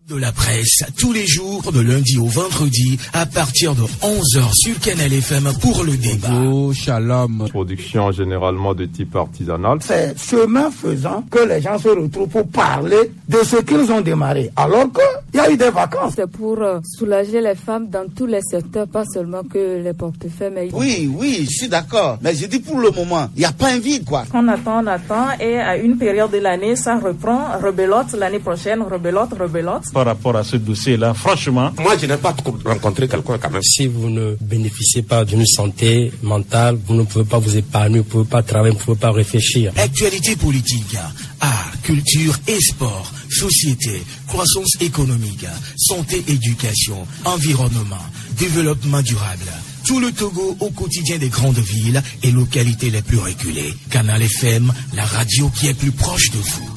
De la presse, tous les jours, de lundi au vendredi, à partir de 11h sur Canal FM pour le débat. Bonjour, shalom. Production généralement de type artisanal. C'est chemin faisant que les gens se retrouvent pour parler de ce qu'ils ont démarré, alors qu'il y a eu des vacances. C'est pour soulager les femmes dans tous les secteurs, pas seulement que les portefeuilles. Mais... Oui, je suis d'accord. Mais je dis pour le moment, il n'y a pas un vide, quoi. On attend, et à une période de l'année, ça reprend, rebelote, l'année prochaine, rebelote. Par rapport à ce dossier-là, franchement... Moi, je n'ai pas rencontré quelqu'un quand même. Si vous ne bénéficiez pas d'une santé mentale, vous ne pouvez pas vous épanouir, vous ne pouvez pas travailler, vous ne pouvez pas réfléchir. Actualité politique, art, culture et sport, société, croissance économique, santé, éducation, environnement, développement durable. Tout le Togo au quotidien des grandes villes et localités les plus reculées. Canal FM, la radio qui est plus proche de vous.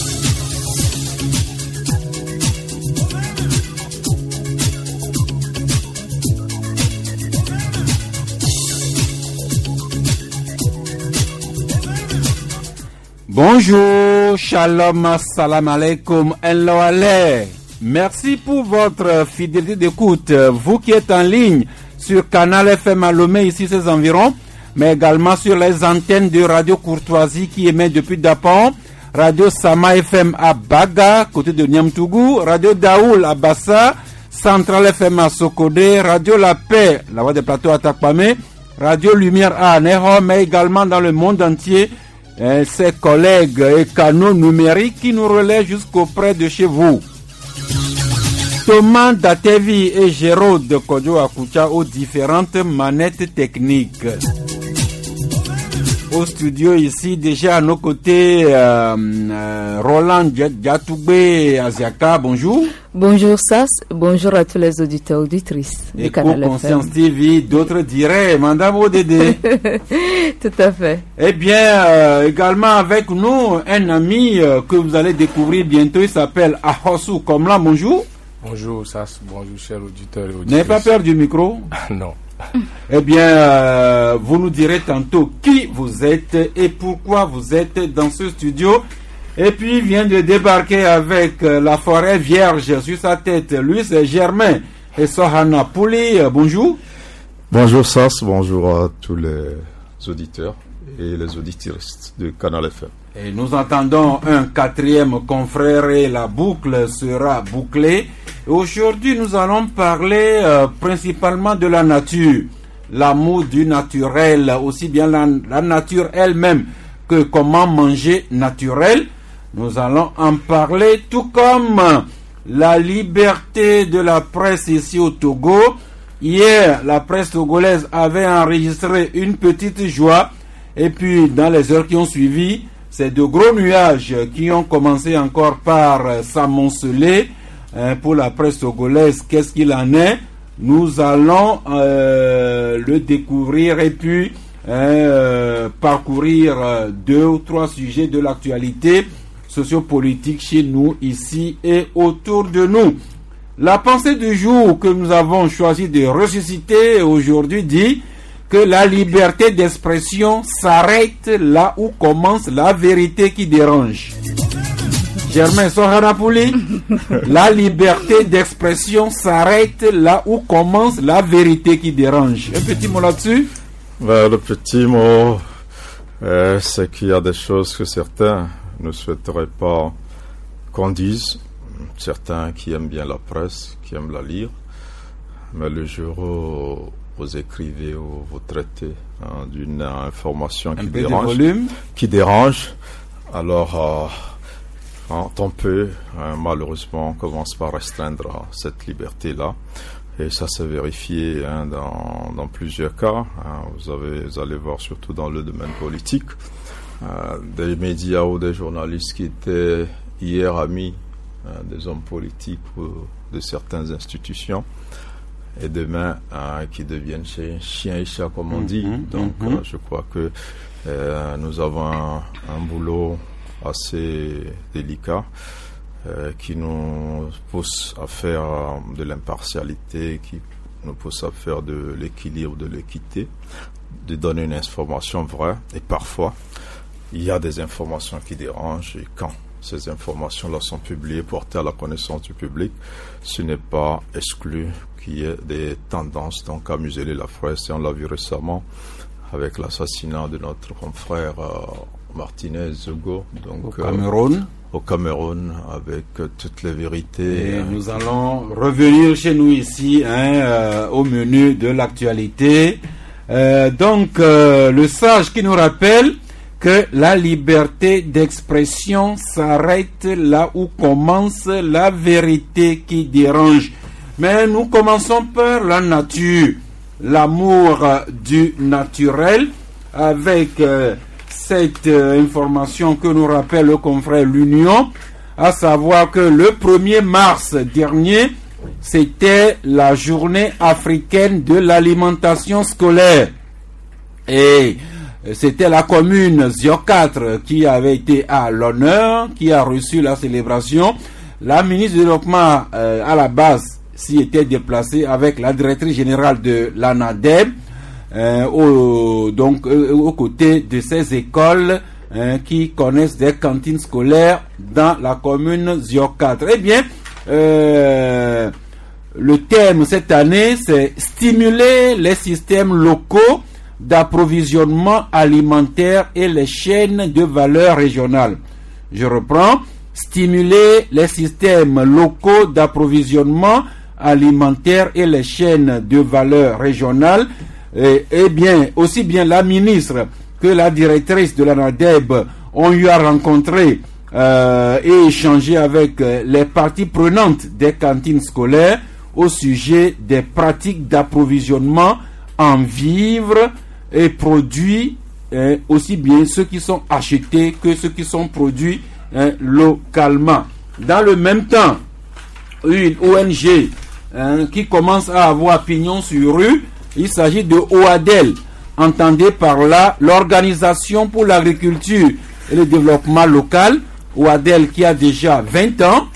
Bonjour, shalom, assalamu alaikum, hello alé. Merci pour votre fidélité d'écoute. Vous qui êtes en ligne sur Canal FM à Lomé, ici ses environs, mais également sur les antennes de Radio Courtoisie qui émet depuis Dapon, Radio Sama FM à Baga, côté de Niamtougou, Radio Daoul à Bassa, Central FM à Sokodé, Radio La Paix, la voix des plateaux à Takpame, Radio Lumière à Aneho, mais également dans le monde entier, ses collègues et canaux numériques qui nous relaient jusqu'auprès de chez vous. Thomas Datevi et Jérôme de Kodjo Akucha aux différentes manettes techniques. Au studio ici, déjà à nos côtés, Roland Diatoubé Aziaka, bonjour. Bonjour Sas, bonjour à tous les auditeurs et auditrices du Canal FM. Conscience TV, d'autres diraient Madame Odede. Tout à fait. Eh bien, également avec nous, un ami que vous allez découvrir bientôt, il s'appelle Ahosu Komla, bonjour. Bonjour Sas, bonjour chers auditeurs et auditrices. N'avez pas peur du micro? Non. Eh bien, vous nous direz tantôt qui vous êtes et pourquoi vous êtes dans ce studio. Et puis, il vient de débarquer avec la forêt vierge sur sa tête. Lui, c'est Germain et Sohana Pouli. Bonjour. Bonjour Sas, bonjour à tous les auditeurs et les auditrices de Canal FM. Et nous entendons un quatrième confrère et la boucle sera bouclée. Et aujourd'hui, nous allons parler principalement de la nature, l'amour du naturel, aussi bien la nature elle-même que comment manger naturel. Nous allons en parler, tout comme la liberté de la presse ici au Togo. Hier, la presse togolaise avait enregistré une petite joie, et puis dans les heures qui ont suivi, c'est de gros nuages qui ont commencé encore par s'amonceler pour la presse togolaise. Qu'est-ce qu'il en est? Nous allons le découvrir et puis parcourir 2 ou 3 sujets de l'actualité sociopolitique chez nous, ici et autour de nous. La pensée du jour que nous avons choisi de ressusciter aujourd'hui dit que la liberté d'expression s'arrête là où commence la vérité qui dérange. Germain Sohanapouli, la liberté d'expression s'arrête là où commence la vérité qui dérange. Un petit mot là-dessus? Le petit mot, c'est qu'il y a des choses que certains ne souhaiteraient pas qu'on dise. Certains qui aiment bien la presse, qui aiment la lire, mais le jour où vous écrivez ou vous traitez d'une information qui dérange, alors on peut malheureusement commence par restreindre cette liberté-là, et ça s'est vérifié dans plusieurs cas. Vous allez voir surtout dans le domaine politique, des médias ou des journalistes qui étaient hier amis des hommes politiques ou de certaines institutions, et demain qui deviennent chiens et chats comme on dit. Donc je crois que nous avons un boulot assez délicat qui nous pousse à faire de l'impartialité, qui nous pousse à faire de l'équilibre, de l'équité, de donner une information vraie. Et parfois il y a des informations qui dérangent, et quand ces informations-là sont publiées, portées à la connaissance du public, ce n'est pas exclu qu'il y ait des tendances donc à museler la presse. Et on l'a vu récemment avec l'assassinat de notre confrère Martinez Hugo, donc au Cameroun, avec toutes les vérités. Et nous allons revenir chez nous ici au menu de l'actualité. Le sage qui nous rappelle que la liberté d'expression s'arrête là où commence la vérité qui dérange. Mais nous commençons par la nature, l'amour du naturel, avec cette information que nous rappelle le confrère L'Union, à savoir que le 1er mars dernier, c'était la journée africaine de l'alimentation scolaire. Et c'était la commune Zio 4 qui avait été à l'honneur, qui a reçu la célébration. La ministre du Développement, à la base, s'y était déplacée avec la directrice générale de l'ANADEB, aux côtés de ces écoles qui connaissent des cantines scolaires dans la commune Zio 4. Eh bien, le thème cette année, c'est stimuler les systèmes locaux d'approvisionnement alimentaire et les chaînes de valeur régionales. Je reprends, stimuler les systèmes locaux d'approvisionnement alimentaire et les chaînes de valeur régionales. Eh bien, aussi bien la ministre que la directrice de l'ANADEB ont eu à rencontrer et échanger avec les parties prenantes des cantines scolaires au sujet des pratiques d'approvisionnement en vivres et produits, aussi bien ceux qui sont achetés que ceux qui sont produits localement. Dans le même temps, une ONG qui commence à avoir pignon sur rue, il s'agit de OADEL. Entendez par là l'Organisation pour l'agriculture et le développement local, OADEL qui a déjà 20 ans,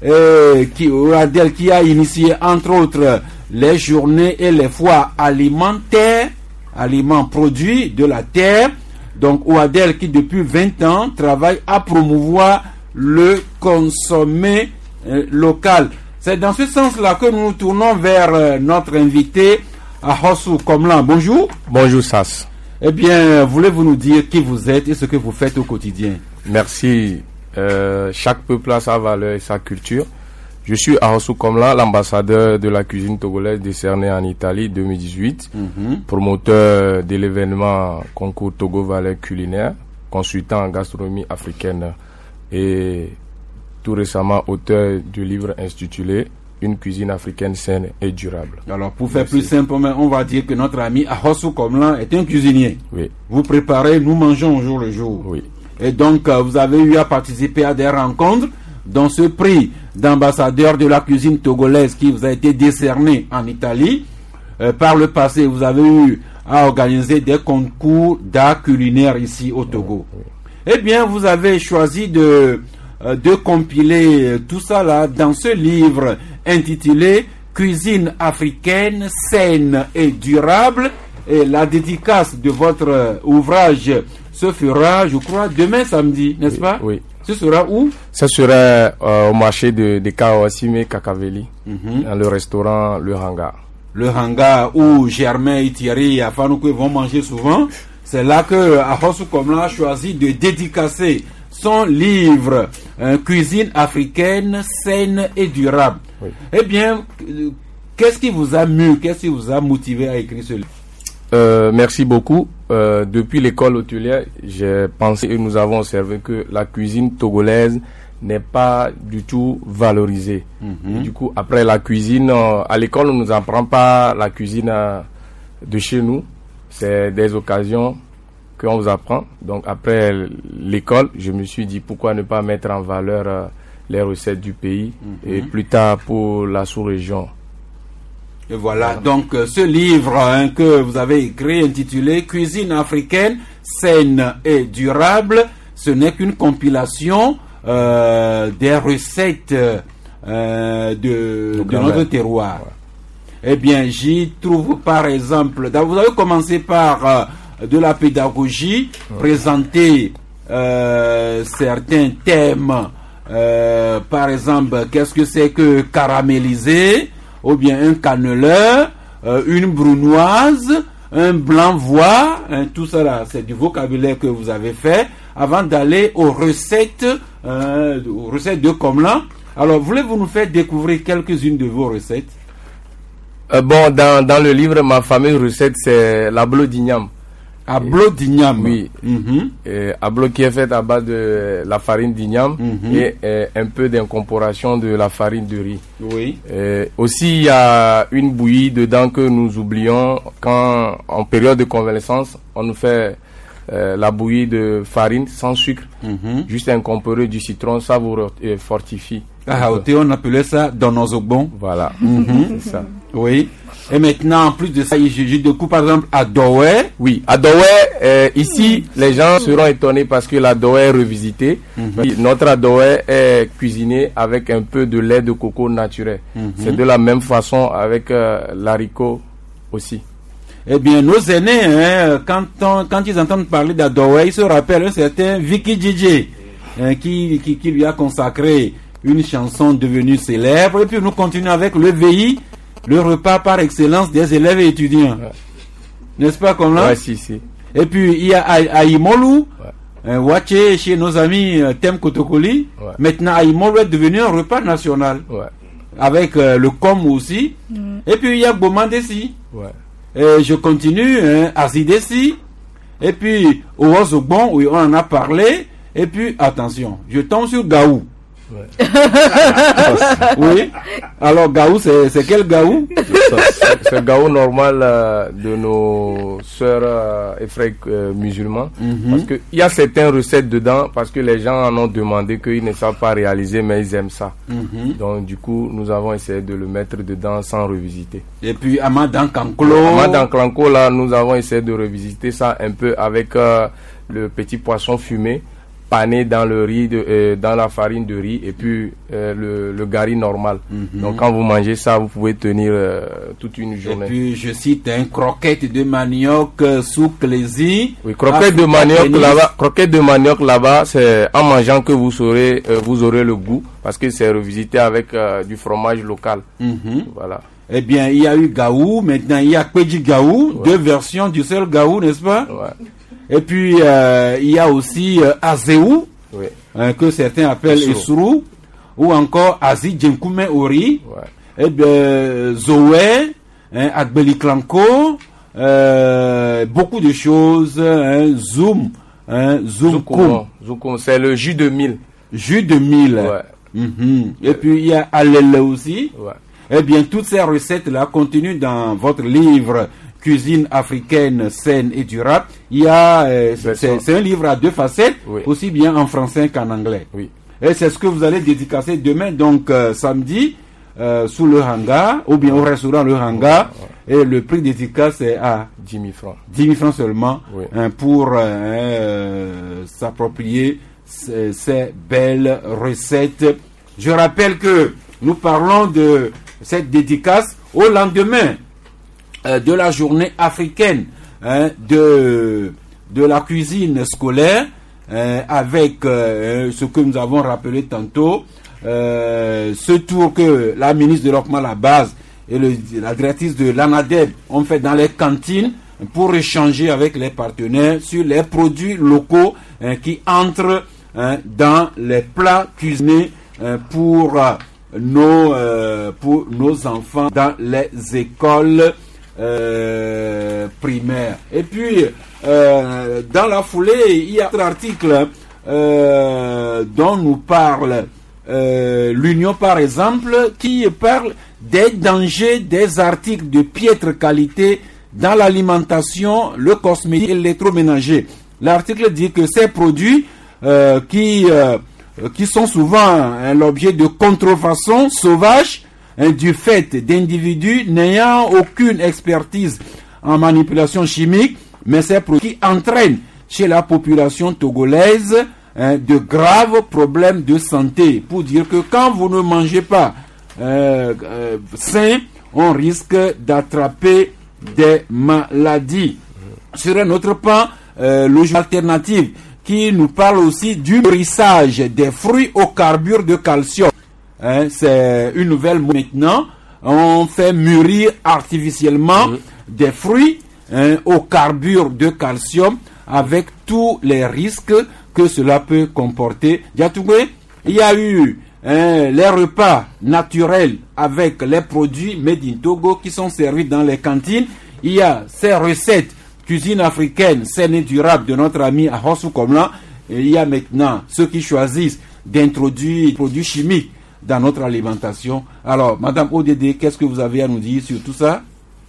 OADEL qui a initié entre autres les journées et les foires alimentaires, aliments produits de la terre. Donc OADEL qui depuis 20 ans travaille à promouvoir le consommé local. C'est dans ce sens-là que nous nous tournons vers notre invité Ahosou Komlan. Bonjour. Bonjour Sas. Eh bien, voulez-vous nous dire qui vous êtes et ce que vous faites au quotidien? Merci. Chaque peuple a sa valeur et sa culture. Je suis Ahosou Komlan, l'ambassadeur de la cuisine togolaise décerné en Italie 2018, promoteur de l'événement concours Togo Valeur culinaire, consultant en gastronomie africaine et tout récemment auteur du livre intitulé Une cuisine africaine saine et durable. Alors pour faire plus simplement, on va dire que notre ami Ahosou Komlan est un cuisinier. Oui. Vous préparez, nous mangeons au jour le jour. Oui. Et donc vous avez eu à participer à des rencontres dont ce prix d'ambassadeur de la cuisine togolaise qui vous a été décerné en Italie. Par le passé, vous avez eu à organiser des concours d'art culinaire ici au Togo. Eh bien, vous avez choisi de compiler tout ça là dans ce livre intitulé Cuisine africaine saine et durable. Et la dédicace de votre ouvrage se fera, je crois, demain samedi, n'est-ce pas? Oui. Ce sera où? Ce sera au marché de Kawasime Kakaveli, dans le restaurant Le Hangar. Le Hangar où Germain et Thierry et Afanoukou vont manger souvent. C'est là que Ahosou Komlan a choisi de dédicacer son livre Cuisine africaine saine et durable. Oui. Eh bien, qu'est-ce qui vous a mu, qu'est-ce qui vous a motivé à écrire ce livre? Merci beaucoup. Depuis l'école hôtelière, j'ai pensé et nous avons observé que la cuisine togolaise n'est pas du tout valorisée. Et du coup, après la cuisine, à l'école, on ne nous apprend pas la cuisine de chez nous. C'est des occasions qu'on vous apprend. Donc après l'école, je me suis dit pourquoi ne pas mettre en valeur les recettes du pays et plus tard pour la sous-région. Et voilà, donc ce livre que vous avez écrit intitulé Cuisine africaine saine et durable, ce n'est qu'une compilation des recettes de notre terroir. Ouais. Eh bien, j'y trouve par exemple, vous avez commencé par de la pédagogie, présenter certains thèmes Par exemple, qu'est-ce que c'est que caramélisé, ou bien un canneleur, une brunoise, un blanc-voix, tout ça là, c'est du vocabulaire que vous avez fait avant d'aller aux recettes de Komlan. Alors, voulez-vous nous faire découvrir quelques-unes de vos recettes? Bon, dans le livre, ma fameuse recette, c'est l'ablo d'igname. Ablo d'igname. Oui. Ablo qui est fait à base de la farine d'igname et un peu d'incorporation de la farine de riz. Oui. Aussi, il y a une bouillie dedans que nous oublions quand, en période de convalescence, on nous fait la bouillie de farine sans sucre, juste incorporer du citron, ça vous fortifie. Ah, on appelait ça donozogbon. Voilà, c'est ça. Oui. Et maintenant, en plus de ça, je découpe par exemple à Douai. Oui, à Douai, ici, les gens seront étonnés parce que la Douai est revisitée. Notre Douai est cuisiné avec un peu de lait de coco naturel. C'est de la même façon avec l'haricot aussi. Eh bien, nos aînés, quand ils entendent parler d'Adouai, ils se rappellent un certain Vicky DJ qui lui a consacré une chanson devenue célèbre. Et puis nous continuons avec le VI, le repas par excellence des élèves et étudiants. N'est-ce pas comme là? Ouais, si. Et puis il y a Aïmolou, Waché chez nos amis Tem Kotokoli. Maintenant Aïmolou est devenu un repas national. Avec le com aussi. Et puis il y a Bomandesi. Et je continue, Azidesi. Et puis Owozogbon, où on en a parlé. Et puis attention, je tombe sur Gaou. Oui. Alors Gaou, c'est quel Gaou? C'est le Gaou normal de nos sœurs et frères musulmans. Parce qu'il y a certaines recettes dedans, parce que les gens en ont demandé qu'ils ne savent pas réaliser, mais ils aiment ça. Donc du coup, nous avons essayé de le mettre dedans sans revisiter. Et puis Amadan Kanklo. Amadan Kanklo, là, nous avons essayé de revisiter ça un peu avec le petit poisson fumé, pané dans le riz, dans la farine de riz, et puis le gari normal. Donc quand vous mangez ça, vous pouvez tenir toute une journée. Et puis je cite un croquette de manioc sous clési. Oui, croquette de manioc là-bas, c'est en mangeant que vous aurez le goût, parce que c'est revisité avec du fromage local. Voilà. Eh bien, il y a eu Gaou, maintenant il y a Kweji Gaou, deux versions du seul Gaou, n'est-ce pas? Et puis, il y a aussi Azéou, que certains appellent Esrou, ou encore Azi Djenkume Ori, et bien, Zoé, Agbeli Klanko, beaucoup de choses, Zoom, Zoum, c'est le jus de mil. Jus de mil. Et puis, il y a Alele aussi. Eh bien, toutes ces recettes-là continuent dans votre livre Cuisine africaine saine et durable. Il y a, c'est un livre à deux facettes, aussi bien en français qu'en anglais. Et c'est ce que vous allez dédicacer demain, donc samedi, sous le hangar, ou bien au restaurant Le Hangar. Et le prix dédicace est à 10 000 francs. 10 000 francs seulement, pour s'approprier ces belles recettes. Je rappelle que nous parlons de cette dédicace au lendemain de la journée africaine de la cuisine scolaire, avec ce que nous avons rappelé tantôt, ce tour que la ministre de l'Ocma, la base, et la directrice de l'ANADEB ont fait dans les cantines pour échanger avec les partenaires sur les produits locaux qui entrent dans les plats cuisinés pour nos enfants dans les écoles primaires. Et puis dans la foulée, il y a un article dont nous parle l'Union, par exemple, qui parle des dangers des articles de piètre qualité dans l'alimentation, le cosmétique et l'électroménager. L'article dit que ces produits qui sont souvent l'objet de contrefaçons sauvages du fait d'individus n'ayant aucune expertise en manipulation chimique, mais ces produits qui entraînent chez la population togolaise de graves problèmes de santé. Pour dire que quand vous ne mangez pas sain, on risque d'attraper des maladies. Sur un autre plan, le alternative qui nous parle aussi du mûrissage des fruits au carbure de calcium. C'est une nouvelle maintenant. On fait mûrir artificiellement des fruits au carbure de calcium avec tous les risques que cela peut comporter. Diatoué, il y a eu les repas naturels avec les produits made in Togo qui sont servis dans les cantines. Il y a ces recettes cuisine africaine saine et durable de notre ami Ahossou Komlan. Et il y a maintenant ceux qui choisissent d'introduire des produits chimiques dans notre alimentation. Alors, Madame ODD, qu'est-ce que vous avez à nous dire sur tout ça?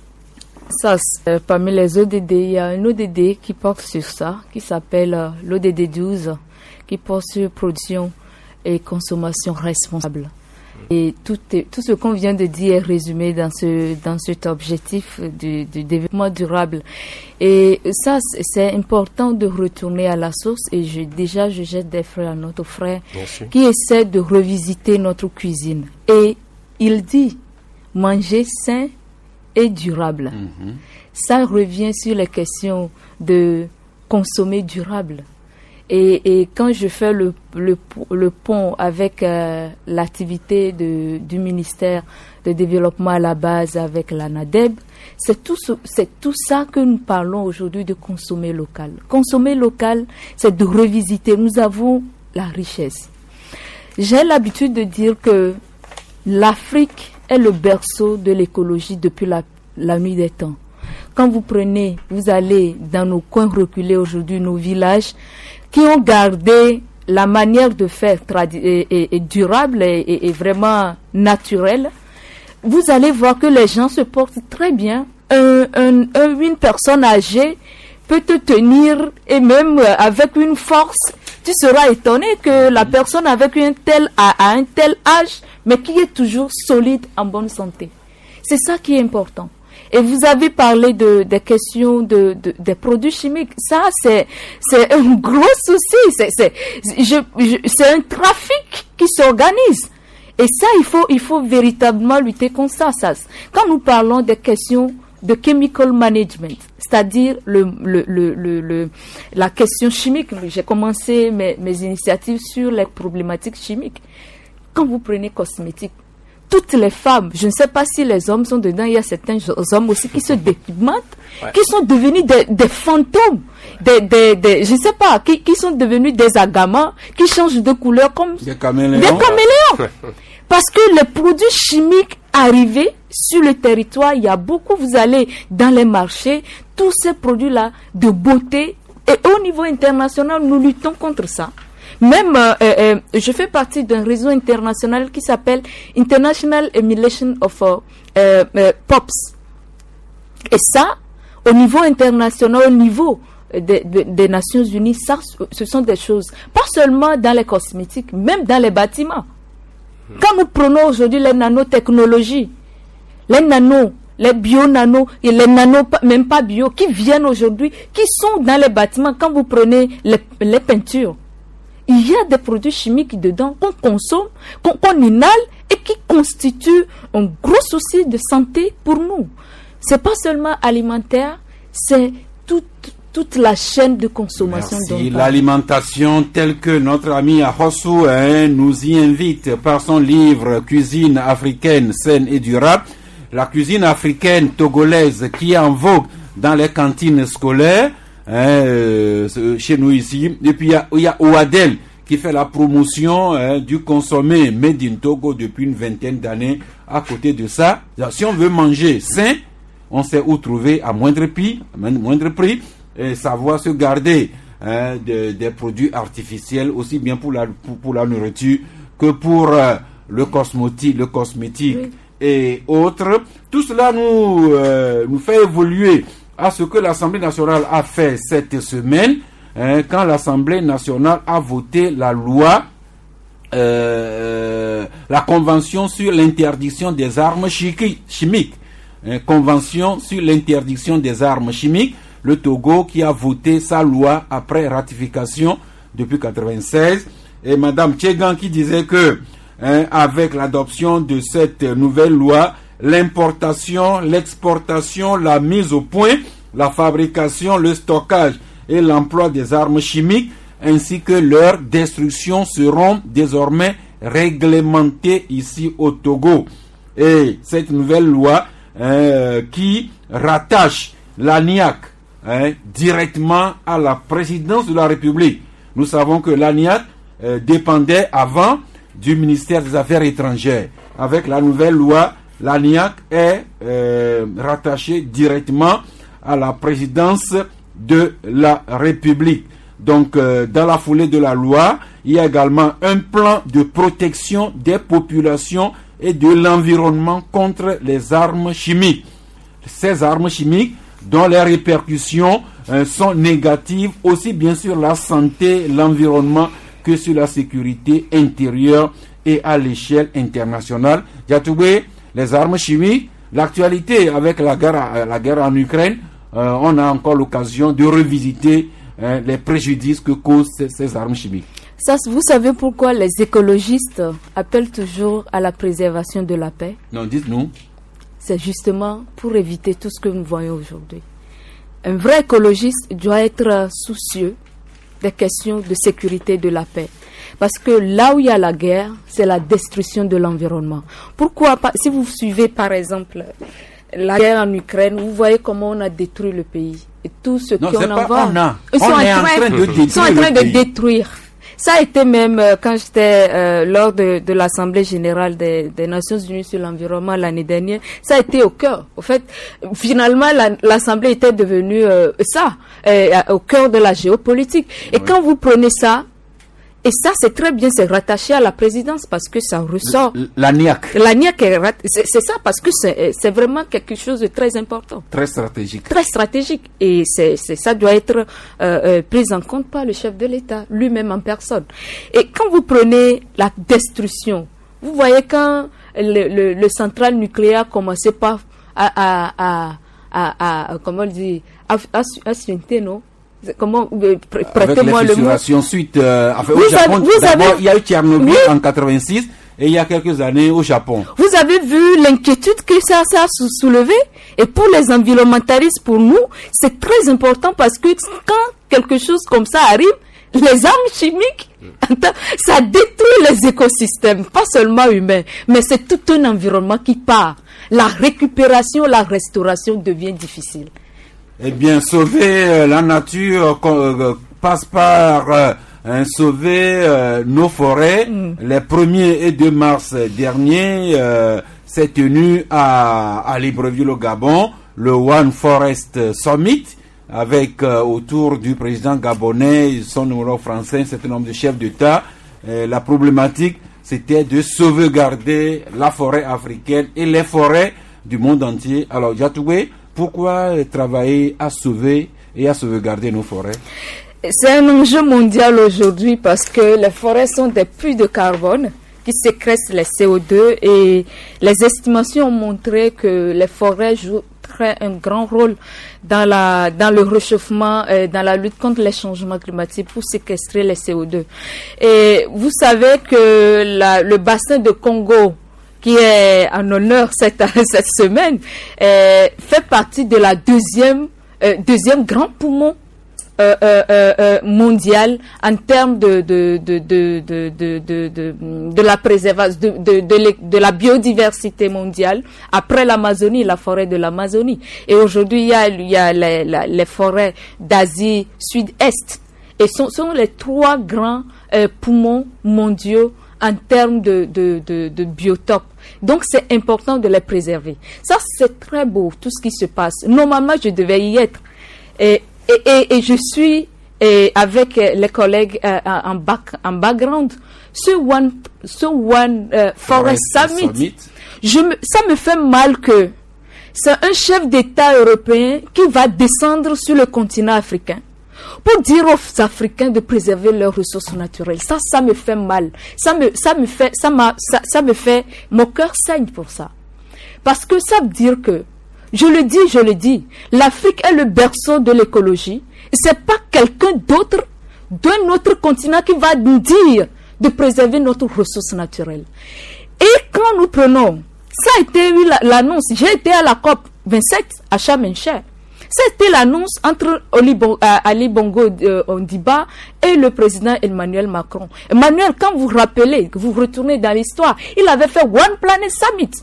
Ça, parmi les ODD, il y a un ODD qui porte sur ça, qui s'appelle l'ODD 12, qui porte sur production et consommation responsable. Et tout ce qu'on vient de dire est résumé dans cet objectif du développement durable. Et ça, c'est important de retourner à la source. Et je jette des fleurs à notre frère qui essaie de revisiter notre cuisine. Et il dit manger sain et durable. Ça revient sur les questions de consommer durable. Et quand je fais le pont avec l'activité du ministère de développement à la base avec la NADEB, c'est tout ça que nous parlons aujourd'hui de consommer local. Consommer local, c'est de revisiter. Nous avons la richesse. J'ai l'habitude de dire que l'Afrique est le berceau de l'écologie depuis la nuit des temps. Quand vous allez dans nos coins reculés aujourd'hui, nos villages, qui ont gardé la manière de faire durable et vraiment naturelle, vous allez voir que les gens se portent très bien. Une personne âgée peut te tenir et même avec une force, tu seras étonné que la personne avec un tel âge, mais qui est toujours solide, en bonne santé. C'est ça qui est important. Et vous avez parlé des questions des produits chimiques. Ça, c'est un gros souci. C'est un trafic qui s'organise. Et ça, il faut véritablement lutter contre ça. Quand nous parlons des questions de chemical management, c'est-à-dire la question chimique, j'ai commencé mes initiatives sur les problématiques chimiques. Quand vous prenez cosmétiques, toutes les femmes, je ne sais pas si les hommes sont dedans, il y a certains hommes aussi qui se dépigmentent, qui sont devenus des fantômes, je ne sais pas, qui sont devenus des agamans, qui changent de couleur comme des caméléons. Parce que les produits chimiques arrivés sur le territoire, il y a beaucoup, vous allez dans les marchés, tous ces produits-là de beauté, et au niveau international, nous luttons contre ça. Même, je fais partie d'un réseau international qui s'appelle International Emulation of POPs. Et ça, au niveau international, au niveau des Nations Unies, ça, ce sont des choses, pas seulement dans les cosmétiques, même dans les bâtiments. Quand nous prenons aujourd'hui les nanotechnologies, les nanos, les bio-nanos et les nanos, même pas bio, qui viennent aujourd'hui, qui sont dans les bâtiments, quand vous prenez les peintures, il y a des produits chimiques dedans qu'on consomme, qu'on inhale et qui constituent un gros souci de santé pour nous. C'est pas seulement alimentaire, c'est toute la chaîne de consommation. Merci. L'alimentation telle que notre ami Ahossou nous y invite par son livre Cuisine africaine saine et durable. La cuisine africaine togolaise qui est en vogue dans les cantines scolaires. Chez nous ici, et puis il y a Ouadel qui fait la promotion du consommé made in Togo depuis une vingtaine d'années. À côté de ça, si on veut manger sain, on sait où trouver à moindre prix et savoir se garder des produits artificiels aussi bien pour la nourriture que pour le cosmétique oui. Et autres. Tout cela nous fait évoluer à ce que l'Assemblée nationale a fait cette semaine, quand l'Assemblée nationale a voté la loi, la Convention sur l'interdiction des armes chimiques. Convention sur l'interdiction des armes chimiques. Le Togo qui a voté sa loi après ratification depuis 1996. Et Madame Tchegan qui disait que, avec l'adoption de cette nouvelle loi, l'importation, l'exportation, la mise au point, la fabrication, le stockage et l'emploi des armes chimiques ainsi que leur destruction seront désormais réglementées ici au Togo. Et cette nouvelle loi qui rattache l'ANIAC directement à la présidence de la République. Nous savons que l'ANIAC dépendait avant du ministère des Affaires étrangères. Avec la nouvelle loi, l'ANIAC est rattaché directement à la présidence de la République. Donc, dans la foulée de la loi, il y a également un plan de protection des populations et de l'environnement contre les armes chimiques. Ces armes chimiques dont les répercussions sont négatives aussi bien sur la santé, l'environnement que sur la sécurité intérieure et à l'échelle internationale. Yatoué, les armes chimiques, l'actualité avec la guerre en Ukraine, on a encore l'occasion de revisiter les préjudices que causent ces armes chimiques. Ça, vous savez pourquoi les écologistes appellent toujours à la préservation de la paix? Non, dites-nous. C'est justement pour éviter tout ce que nous voyons aujourd'hui. Un vrai écologiste doit être soucieux des questions de sécurité et de la paix. Parce que là où il y a la guerre, c'est la destruction de l'environnement. Pourquoi pas? Si vous suivez par exemple la guerre en Ukraine, vous voyez comment on a détruit le pays. Et tout ce qu'on en voit, ils sont en train de détruire. Ça a été même quand j'étais lors de l'Assemblée générale des Nations Unies sur l'environnement l'année dernière, ça a été au cœur. Au fait, finalement, l'Assemblée était devenue au cœur de la géopolitique. Et quand vous prenez ça, et ça, c'est très bien, c'est rattaché à la présidence parce que ça ressort. L'ANIAC. L'ANIAC, c'est ça parce que c'est vraiment quelque chose de très important. Très stratégique. Très stratégique. Et ça doit être pris en compte par le chef de l'État, lui-même en personne. Et quand vous prenez la destruction, vous voyez quand le central nucléaire commençait pas comment on dit, à suinter, non? Comment prêtez-moi le mot. Ensuite, au Japon, il y a eu Tchernobyl en 86 et il y a quelques années au Japon. Vous avez vu l'inquiétude que ça a soulevé? Et pour les environnementalistes, pour nous, c'est très important parce que quand quelque chose comme ça arrive, les armes chimiques, ça détruit les écosystèmes, pas seulement humains, mais c'est tout un environnement qui part. La récupération, la restauration devient difficile. Eh bien, sauver la nature passe par sauver nos forêts. Les 1er et 2 mars dernier, s'est tenu à Libreville au Gabon le One Forest Summit avec autour du président gabonais, son homologue français, un certain nombre de chefs d'État. La problématique, c'était de sauvegarder la forêt africaine et les forêts du monde entier. Alors, Yatoué, pourquoi travailler à sauver et à sauvegarder nos forêts? C'est un enjeu mondial aujourd'hui parce que les forêts sont des puits de carbone qui sécrètent les CO2 et les estimations ont montré que les forêts jouent un grand rôle dans le réchauffement, dans la lutte contre les changements climatiques pour séquestrer les CO2. Et vous savez que le bassin de Congo, qui est en honneur cette semaine, fait partie de la deuxième grand poumon mondial en termes de la préservation de la biodiversité mondiale après l'Amazonie, la forêt de l'Amazonie. Et aujourd'hui, il y a les forêts d'Asie Sud-Est et sont les 3 grands poumons mondiaux en termes de biotopes. Donc, c'est important de les préserver. Ça, c'est très beau, tout ce qui se passe. Normalement, je devais y être. Et je suis avec les collègues en background. Ce One Forest Summit, ça me fait mal que c'est un chef d'État européen qui va descendre sur le continent africain pour dire aux Africains de préserver leurs ressources naturelles. Ça me fait mal. Ça me fait, mon cœur saigne pour ça. Parce que ça veut dire que, je le dis, l'Afrique est le berceau de l'écologie. C'est pas quelqu'un d'autre, d'un autre continent qui va nous dire de préserver notre ressource naturelle. Et quand nous prenons, ça a été l'annonce, j'ai été à la COP 27 à Sharm el-Sheikh. C'était l'annonce entre Ali Bongo Ondimba et le président Emmanuel Macron. Emmanuel, quand vous rappelez, que vous retournez dans l'histoire, il avait fait One Planet Summit.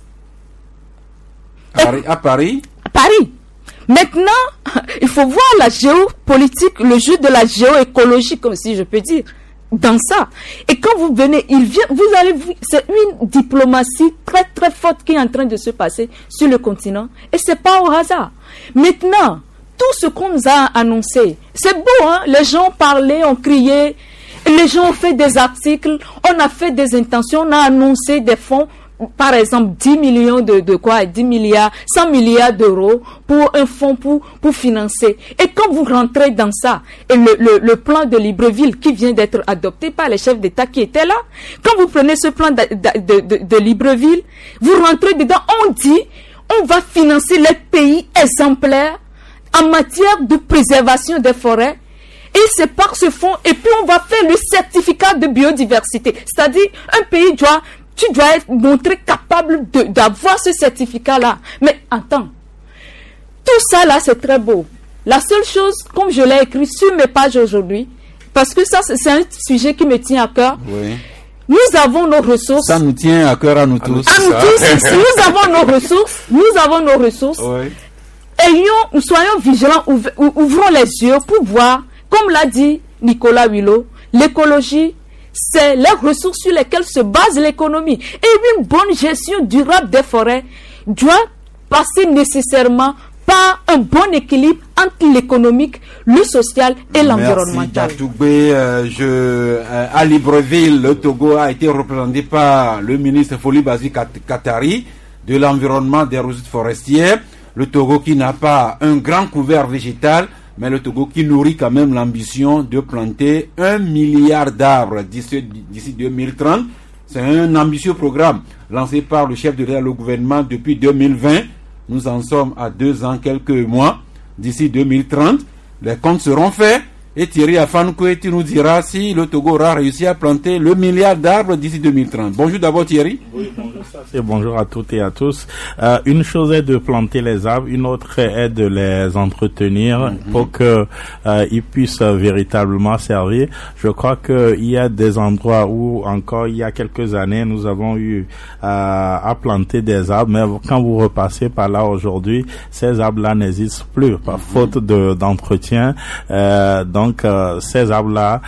À Paris. À Paris. Maintenant, il faut voir la géopolitique, le jeu de la géoécologie, comme si je peux dire, dans ça. Et quand vous venez, c'est une diplomatie très très forte qui est en train de se passer sur le continent. Et c'est pas au hasard. Maintenant, tout ce qu'on nous a annoncé, c'est beau, hein? Les gens parlaient, ont crié, les gens ont fait des articles, on a fait des intentions, on a annoncé des fonds. Par exemple, 10 millions 10 milliards, 100 milliards d'euros pour un fonds pour financer. Et quand vous rentrez dans ça, et le plan de Libreville qui vient d'être adopté par les chefs d'État qui étaient là, quand vous prenez ce plan de Libreville, vous rentrez dedans, on dit, on va financer les pays exemplaires en matière de préservation des forêts. Et c'est par ce fonds, et puis on va faire le certificat de biodiversité. C'est-à-dire, un pays tu dois être montré capable d'avoir ce certificat-là. Mais attends, tout ça là, c'est très beau. La seule chose, comme je l'ai écrit sur mes pages aujourd'hui, parce que ça, c'est un sujet qui me tient à cœur. Oui. Nous avons nos ressources. Ça nous tient à cœur à nous tous. À nous tous. Nous avons nos ressources. Oui. Soyons vigilants, ouvrons les yeux pour voir, comme l'a dit Nicolas Hulot, l'écologie, c'est les ressources sur lesquelles se base l'économie. Et une bonne gestion durable des forêts doit passer nécessairement par un bon équilibre entre l'économique, le social et l'environnemental. Merci à Libreville, le Togo a été représenté par le ministre Foli-Bazi Katari de l'environnement des ressources forestières. Le Togo qui n'a pas un grand couvert végétal, mais le Togo qui nourrit quand même l'ambition de planter 1 milliard d'arbres d'ici 2030. C'est un ambitieux programme lancé par le chef de l'État, le gouvernement depuis 2020. Nous en sommes à 2 ans, quelques mois. D'ici 2030, les comptes seront faits. Et Thierry Afankoué, tu nous diras si le Togo aura réussi à planter le milliard d'arbres d'ici 2030. Bonjour d'abord Thierry. Oui, bonjour, et bonjour à toutes et à tous. Une chose est de planter les arbres, une autre est de les entretenir pour que ils puissent véritablement servir. Je crois qu'il y a des endroits où encore il y a quelques années nous avons eu à planter des arbres, mais quand vous repassez par là aujourd'hui, ces arbres-là n'existent plus par faute d'entretien. Donc ces arbres-là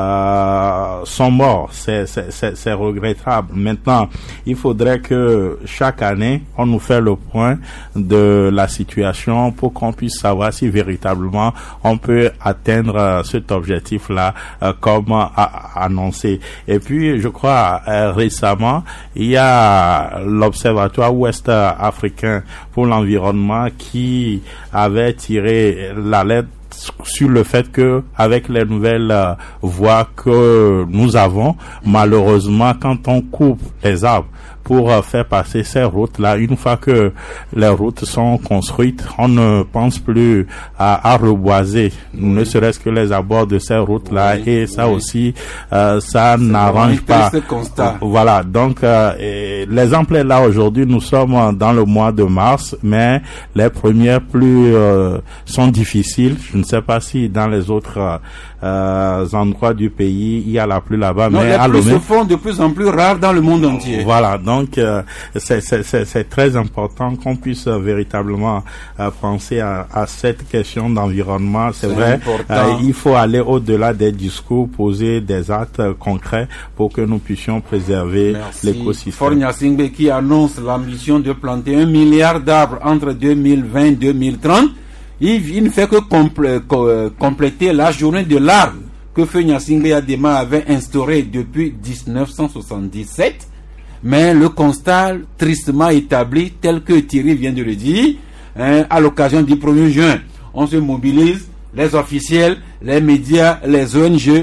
sont morts. C'est regrettable. Maintenant, il faudrait que chaque année, on nous fait le point de la situation pour qu'on puisse savoir si véritablement on peut atteindre cet objectif-là comme annoncé. Et puis, je crois, récemment, il y a l'Observatoire ouest africain pour l'environnement qui avait tiré l'alerte sur le fait que avec les nouvelles voies que nous avons, malheureusement, quand on coupe les arbres pour faire passer ces routes-là, une fois que les routes sont construites, on ne pense plus à reboiser, ne serait-ce que les abords de ces routes-là, et ça aussi, ça n'arrange pas. Voilà, donc l'exemple est là aujourd'hui, nous sommes dans le mois de mars, mais les premières pluies sont difficiles. Je ne sais pas si dans les autres endroits du pays, il y a la pluie là-bas, mais les pluies se font de plus en plus rares dans le monde entier. Voilà, donc c'est très important qu'on puisse véritablement penser à cette question d'environnement. C'est vrai, il faut aller au-delà des discours, poser des actes concrets pour que nous puissions préserver l'écosystème. Fornia Singbe qui annonce l'ambition de planter 1 milliard d'arbres entre 2020 et 2030. Il ne fait que compléter la journée de l'arbre que Feu Gnassingbé Adema avait instaurée depuis 1977. Mais le constat tristement établi, tel que Thierry vient de le dire, à l'occasion du 1er juin, on se mobilise, les officiels, les médias, les ONG,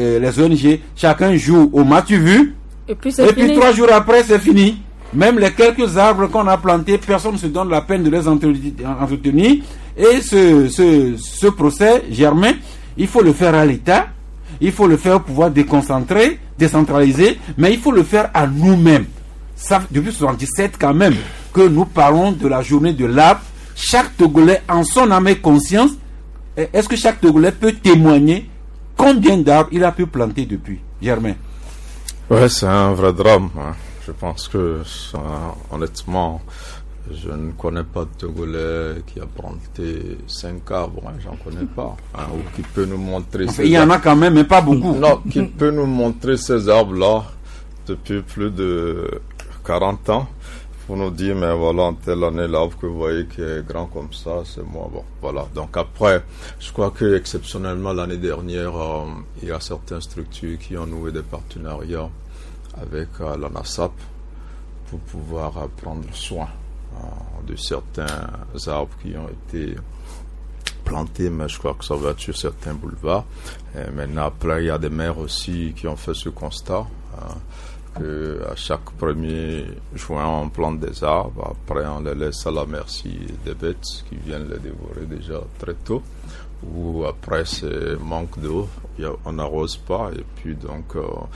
chacun joue au m'as-tu vu, et puis 3 jours après, c'est fini. Même les quelques arbres qu'on a plantés, personne ne se donne la peine de les entretenir. Et ce procès, Germain, il faut le faire à l'État, il faut le faire au pouvoir décentraliser, mais il faut le faire à nous-mêmes. Ça, depuis 1977 quand même, que nous parlons de la journée de l'arbre chaque Togolais, en son âme et conscience, est-ce que chaque Togolais peut témoigner combien d'arbres il a pu planter depuis? Germain. Ouais, c'est un vrai drame. Hein. Je pense que, honnêtement, je ne connais pas de Togolais qui a planté 5 arbres. Hein, j'en connais pas. Hein, ou qui peut nous montrer. Enfin, il y en a quand même, mais pas beaucoup. Non, qui peut nous montrer ces arbres-là depuis plus de 40 ans. Pour nous dire, mais voilà, en telle année, l'arbre que vous voyez qui est grand comme ça, c'est moi. Bon, voilà. Donc après, je crois que exceptionnellement l'année dernière, il y a certaines structures qui ont noué des partenariats avec la NASAP pour pouvoir prendre soin de certains arbres qui ont été plantés, mais je crois que ça va être sur certains boulevards. Et maintenant, après, il y a des maires aussi qui ont fait ce constat. Que à chaque 1er juin on plante des arbres, après on les laisse à la merci des bêtes qui viennent les dévorer déjà très tôt, ou après c'est manque d'eau, on n'arrose pas, et puis donc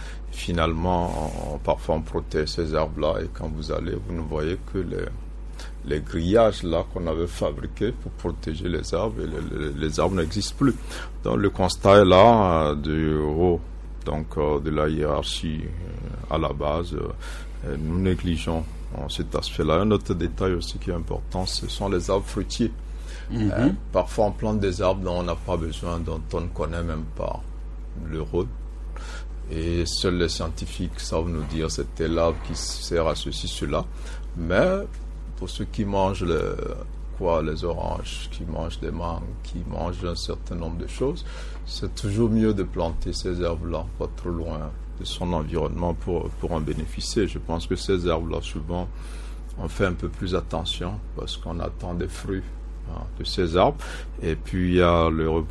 finalement parfois on protège ces arbres là, et quand vous allez, vous ne voyez que les grillages là qu'on avait fabriqués pour protéger les arbres, et les arbres n'existent plus. Donc le constat est là du haut, donc de la hiérarchie à la base, nous négligeons cet aspect-là. Un autre détail aussi qui est important, ce sont les arbres fruitiers. Parfois on plante des arbres dont on n'a pas besoin, dont on ne connaît même pas le rôle, et seuls les scientifiques savent nous dire c'est tel arbre qui sert à ceci, cela. Mais pour ceux qui mangent les oranges, qui mangent des mangues, qui mangent un certain nombre de choses, c'est toujours mieux de planter ces arbres-là, pas trop loin de son environnement pour en bénéficier. Je pense que ces arbres-là, souvent, on fait un peu plus attention parce qu'on attend des fruits de ces arbres. Et puis, il y a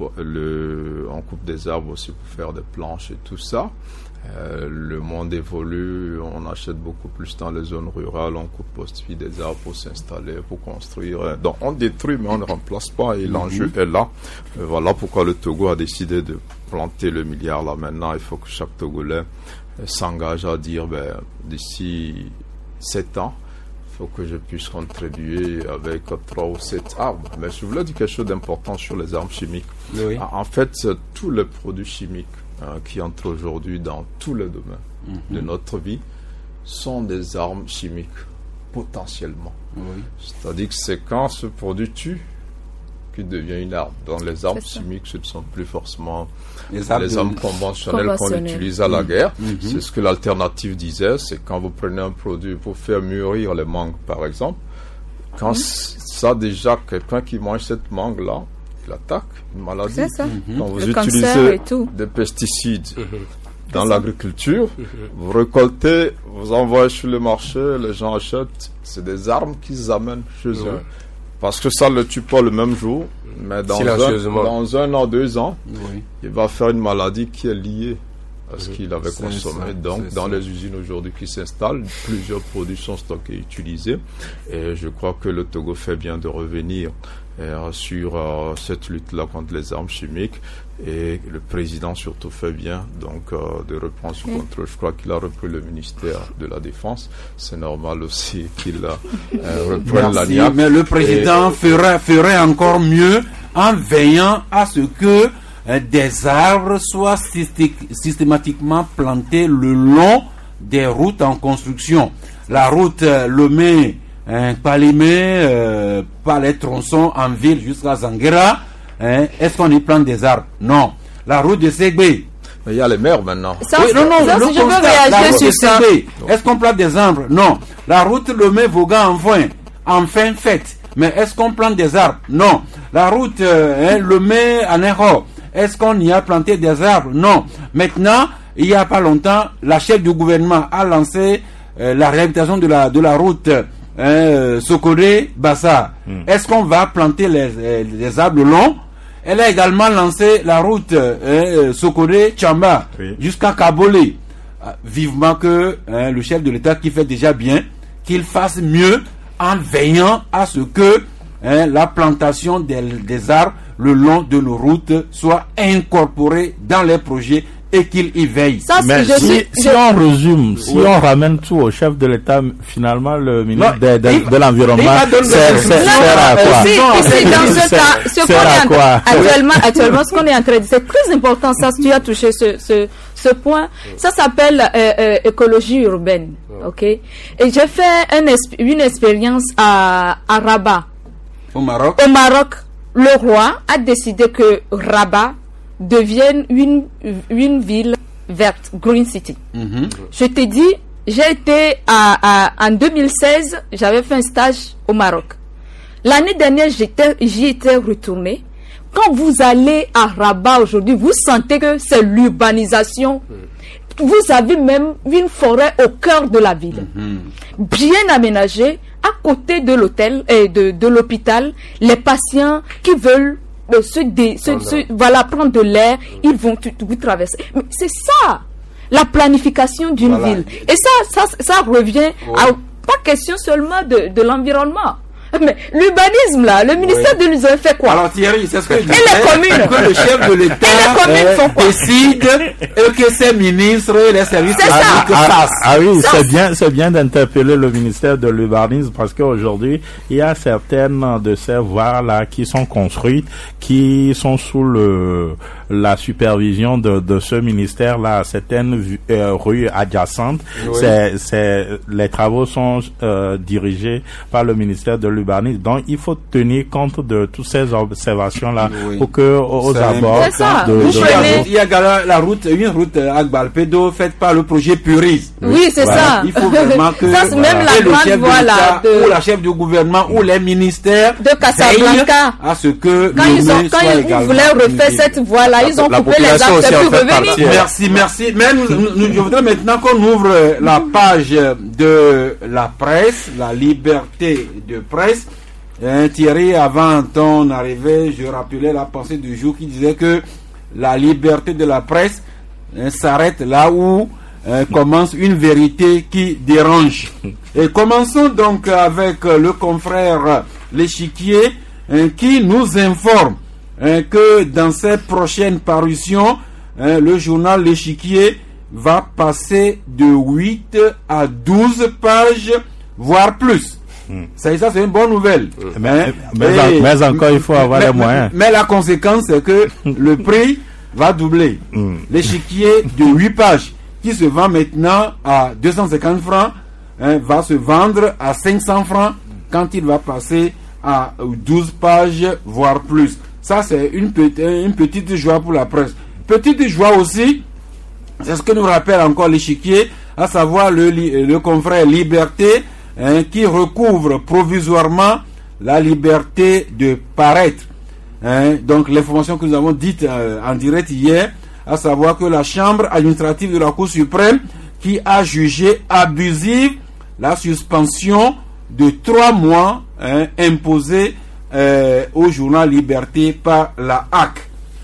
on coupe des arbres aussi pour faire des planches et tout ça. Le monde évolue, on achète beaucoup plus dans les zones rurales, on coupe aussi des arbres pour s'installer, pour construire. Donc on détruit mais on ne remplace pas, et l'enjeu est là. Voilà pourquoi le Togo a décidé de planter le milliard là maintenant. Il faut que chaque Togolais s'engage à dire d'ici 7 ans, il faut que je puisse contribuer avec 3 ou 7 arbres. Mais je voulais dire quelque chose d'important sur les armes chimiques. Oui. En fait, tous les produits chimiques qui entrent aujourd'hui dans tous les domaines de notre vie sont des armes chimiques, potentiellement. Oui. C'est-à-dire que c'est quand ce produit tue qu'il devient une arme. Dans les armes chimiques, ce ne sont plus forcément les armes conventionnelles qu'on utilise à la guerre. C'est ce que l'alternative disait, c'est quand vous prenez un produit pour faire mûrir les mangues, par exemple, quand ça déjà, quelqu'un qui mange cette mangue-là, l'attaque, une maladie. C'est ça. Quand vous utilisez des pesticides dans l'agriculture, vous récoltez, vous envoyez sur le marché, les gens achètent, c'est des armes qu'ils amènent chez eux. Parce que ça ne le tue pas le même jour, mais dans 1 an, 2 ans, il va faire une maladie qui est liée à ce qu'il avait consommé. Donc, dans les usines aujourd'hui qui s'installent, plusieurs produits sont stockés et utilisés. Et je crois que le Togo fait bien de revenir sur cette lutte-là contre les armes chimiques, et le président surtout fait bien donc de reprendre ce contrôle. Je crois qu'il a repris le ministère de la Défense. C'est normal aussi qu'il reprenne la NIAC. Mais le président ferait encore mieux en veillant à ce que des arbres soient systématiquement plantés le long des routes en construction. La route Lomé Palimé, par les tronçons en ville jusqu'à Zanguera, est-ce qu'on y plante des arbres? Non. La route de Ségbé. Mais il y a les maires maintenant. Je veux réagir sur ça. Est-ce qu'on plante des arbres? Non. La route Lomé-Vaughan en fin fête. Mais est-ce qu'on plante des arbres? Non. La route Lomé-Anéro, est-ce qu'on y a planté des arbres? Non. Maintenant, il n'y a pas longtemps, la chef du gouvernement a lancé la réhabilitation de la route Sokoré-Bassa. Est-ce qu'on va planter les arbres longs? Elle a également lancé la route Sokoré-Chamba jusqu'à Kabolé. Vivement que le chef de l'État, qui fait déjà bien, qu'il fasse mieux en veillant à ce que la plantation des arbres le long de nos routes soit incorporée dans les projets et qu'il y veille. Ça, mais si on résume, si on ramène tout au chef de l'État, finalement le ministre de l'Environnement sert à quoi? Ici, dans ce cas, ce qu'on est actuellement, ce qu'on est en train de dire, c'est très important, ça, tu as touché ce point, ça s'appelle écologie urbaine, ok? Et j'ai fait une expérience à Rabat. Au Maroc. Au Maroc, le roi a décidé que Rabat devienne une ville verte, Green City. Je t'ai dit, j'ai été en 2016, j'avais fait un stage au Maroc. L'année dernière, j'y étais retourné. Quand vous allez à Rabat aujourd'hui, vous sentez que c'est l'urbanisation. Vous avez même une forêt au cœur de la ville, bien aménagée, à côté de l'hôtel et de l'hôpital. Les patients qui veulent prendre de l'air, ils vont vous traverser. Mais c'est ça, la planification d'une ville. Et ça revient à pas question seulement de l'environnement. Mais l'urbanisme, là, le ministère de l'Urbanisme fait quoi? Alors Thierry, c'est ce que je disais, et les communes, que le chef de l'État décide et que ses ministres et les services publics fassent. Ah oui, c'est bien d'interpeller le ministère de l'Urbanisme parce qu'aujourd'hui, il y a certaines de ces voies-là qui sont construites, qui sont sous la supervision de ce ministère-là, certaines rues adjacentes. Oui. Les travaux sont dirigés par le ministère de l'Urbanisme. Donc, il faut tenir compte de toutes ces observations-là pour que aux abords il y a une route à Gbalpedo faite par le projet Puris. Oui, c'est ça. Il faut vraiment que ça, même la le chef de l'État ou la chef du gouvernement ou les ministères de Casablanca à ce que quand ils voulaient refaire cette voie-là, ils ont coupé les arbres, c'est plus revenu. Merci. Mais je voudrais maintenant qu'on ouvre la page de la presse, la liberté de presse. Thierry, avant ton arrivée, je rappelais la pensée du jour qui disait que la liberté de la presse s'arrête là où commence une vérité qui dérange. Et commençons donc avec le confrère L'Échiquier qui nous informe que dans ses prochaines parutions, le journal L'Échiquier va passer de 8 à 12 pages, voire plus. Ça, c'est une bonne nouvelle. Mais encore, il faut avoir les moyens. Mais la conséquence, c'est que le prix va doubler. L'Échiquier de 8 pages, qui se vend maintenant à 250 francs, va se vendre à 500 francs quand il va passer à 12 pages, voire plus. Ça, c'est une petite joie pour la presse. Petite joie aussi, c'est ce que nous rappelle encore L'Échiquier, à savoir le confrère Liberté, qui recouvre provisoirement la liberté de paraître. Donc l'information que nous avons dite en direct hier, à savoir que la Chambre administrative de la Cour suprême qui a jugé abusive la suspension de 3 mois imposée au journal Liberté par la HAC.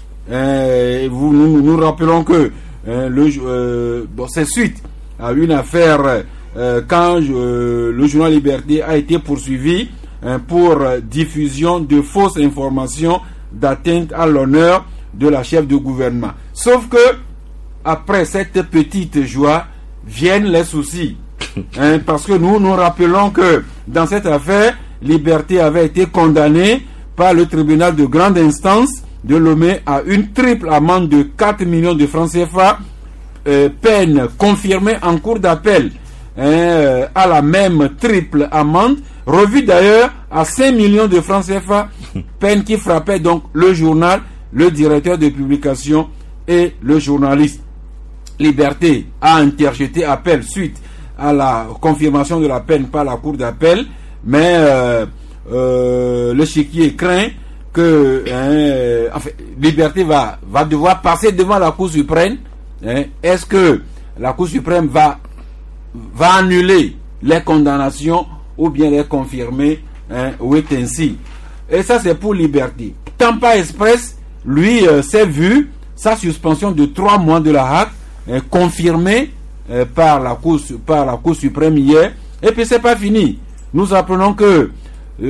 Nous rappelons que c'est suite à une affaire quand le journal Liberté a été poursuivi pour diffusion de fausses informations d'atteinte à l'honneur de la chef de gouvernement. Sauf que après cette petite joie viennent les soucis, parce que nous rappelons que dans cette affaire, Liberté avait été condamné par le tribunal de grande instance de Lomé à une triple amende de 4 millions de francs CFA, peine confirmée en cour d'appel à la même triple amende, revue d'ailleurs à 5 millions de francs CFA, peine qui frappait donc le journal, le directeur de publication et le journaliste. Liberté a interjeté appel suite à la confirmation de la peine par la cour d'appel, mais L'Échiquier craint que Liberté va devoir passer devant la Cour suprême. Est-ce que la Cour suprême va annuler les condamnations ou bien les confirmer, ou est ainsi? Et ça, c'est pour Liberté. Tampa Express, lui, s'est vu sa suspension de 3 mois de la HAC confirmée par la Cour suprême hier. Et puis c'est pas fini. Nous apprenons que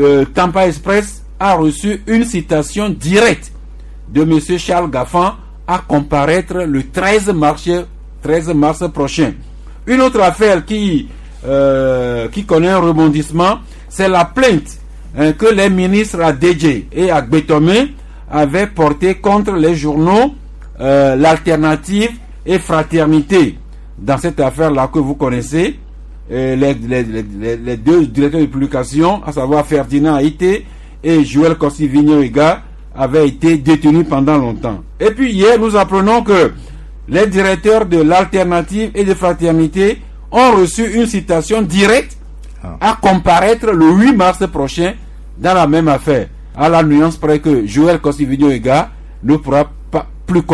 Tampa Express a reçu une citation directe de M. Charles Gaffan à comparaître le 13 mars prochain. Une autre affaire qui connaît un rebondissement, c'est la plainte que les ministres Adedje et Agbetome avaient portée contre les journaux L'Alternative et Fraternité. Dans cette affaire-là que vous connaissez, les deux directeurs de publication, à savoir Ferdinand Haïté et Joël Kossi-Vigno-Ega, avaient été détenus pendant longtemps. Et puis hier, nous apprenons que les directeurs de l'Alternative et de Fraternité ont reçu une citation directe à comparaître le 8 mars prochain dans la même affaire. À la nuance près que Joël Kossi-Vigno-Ega ne pourra pas plus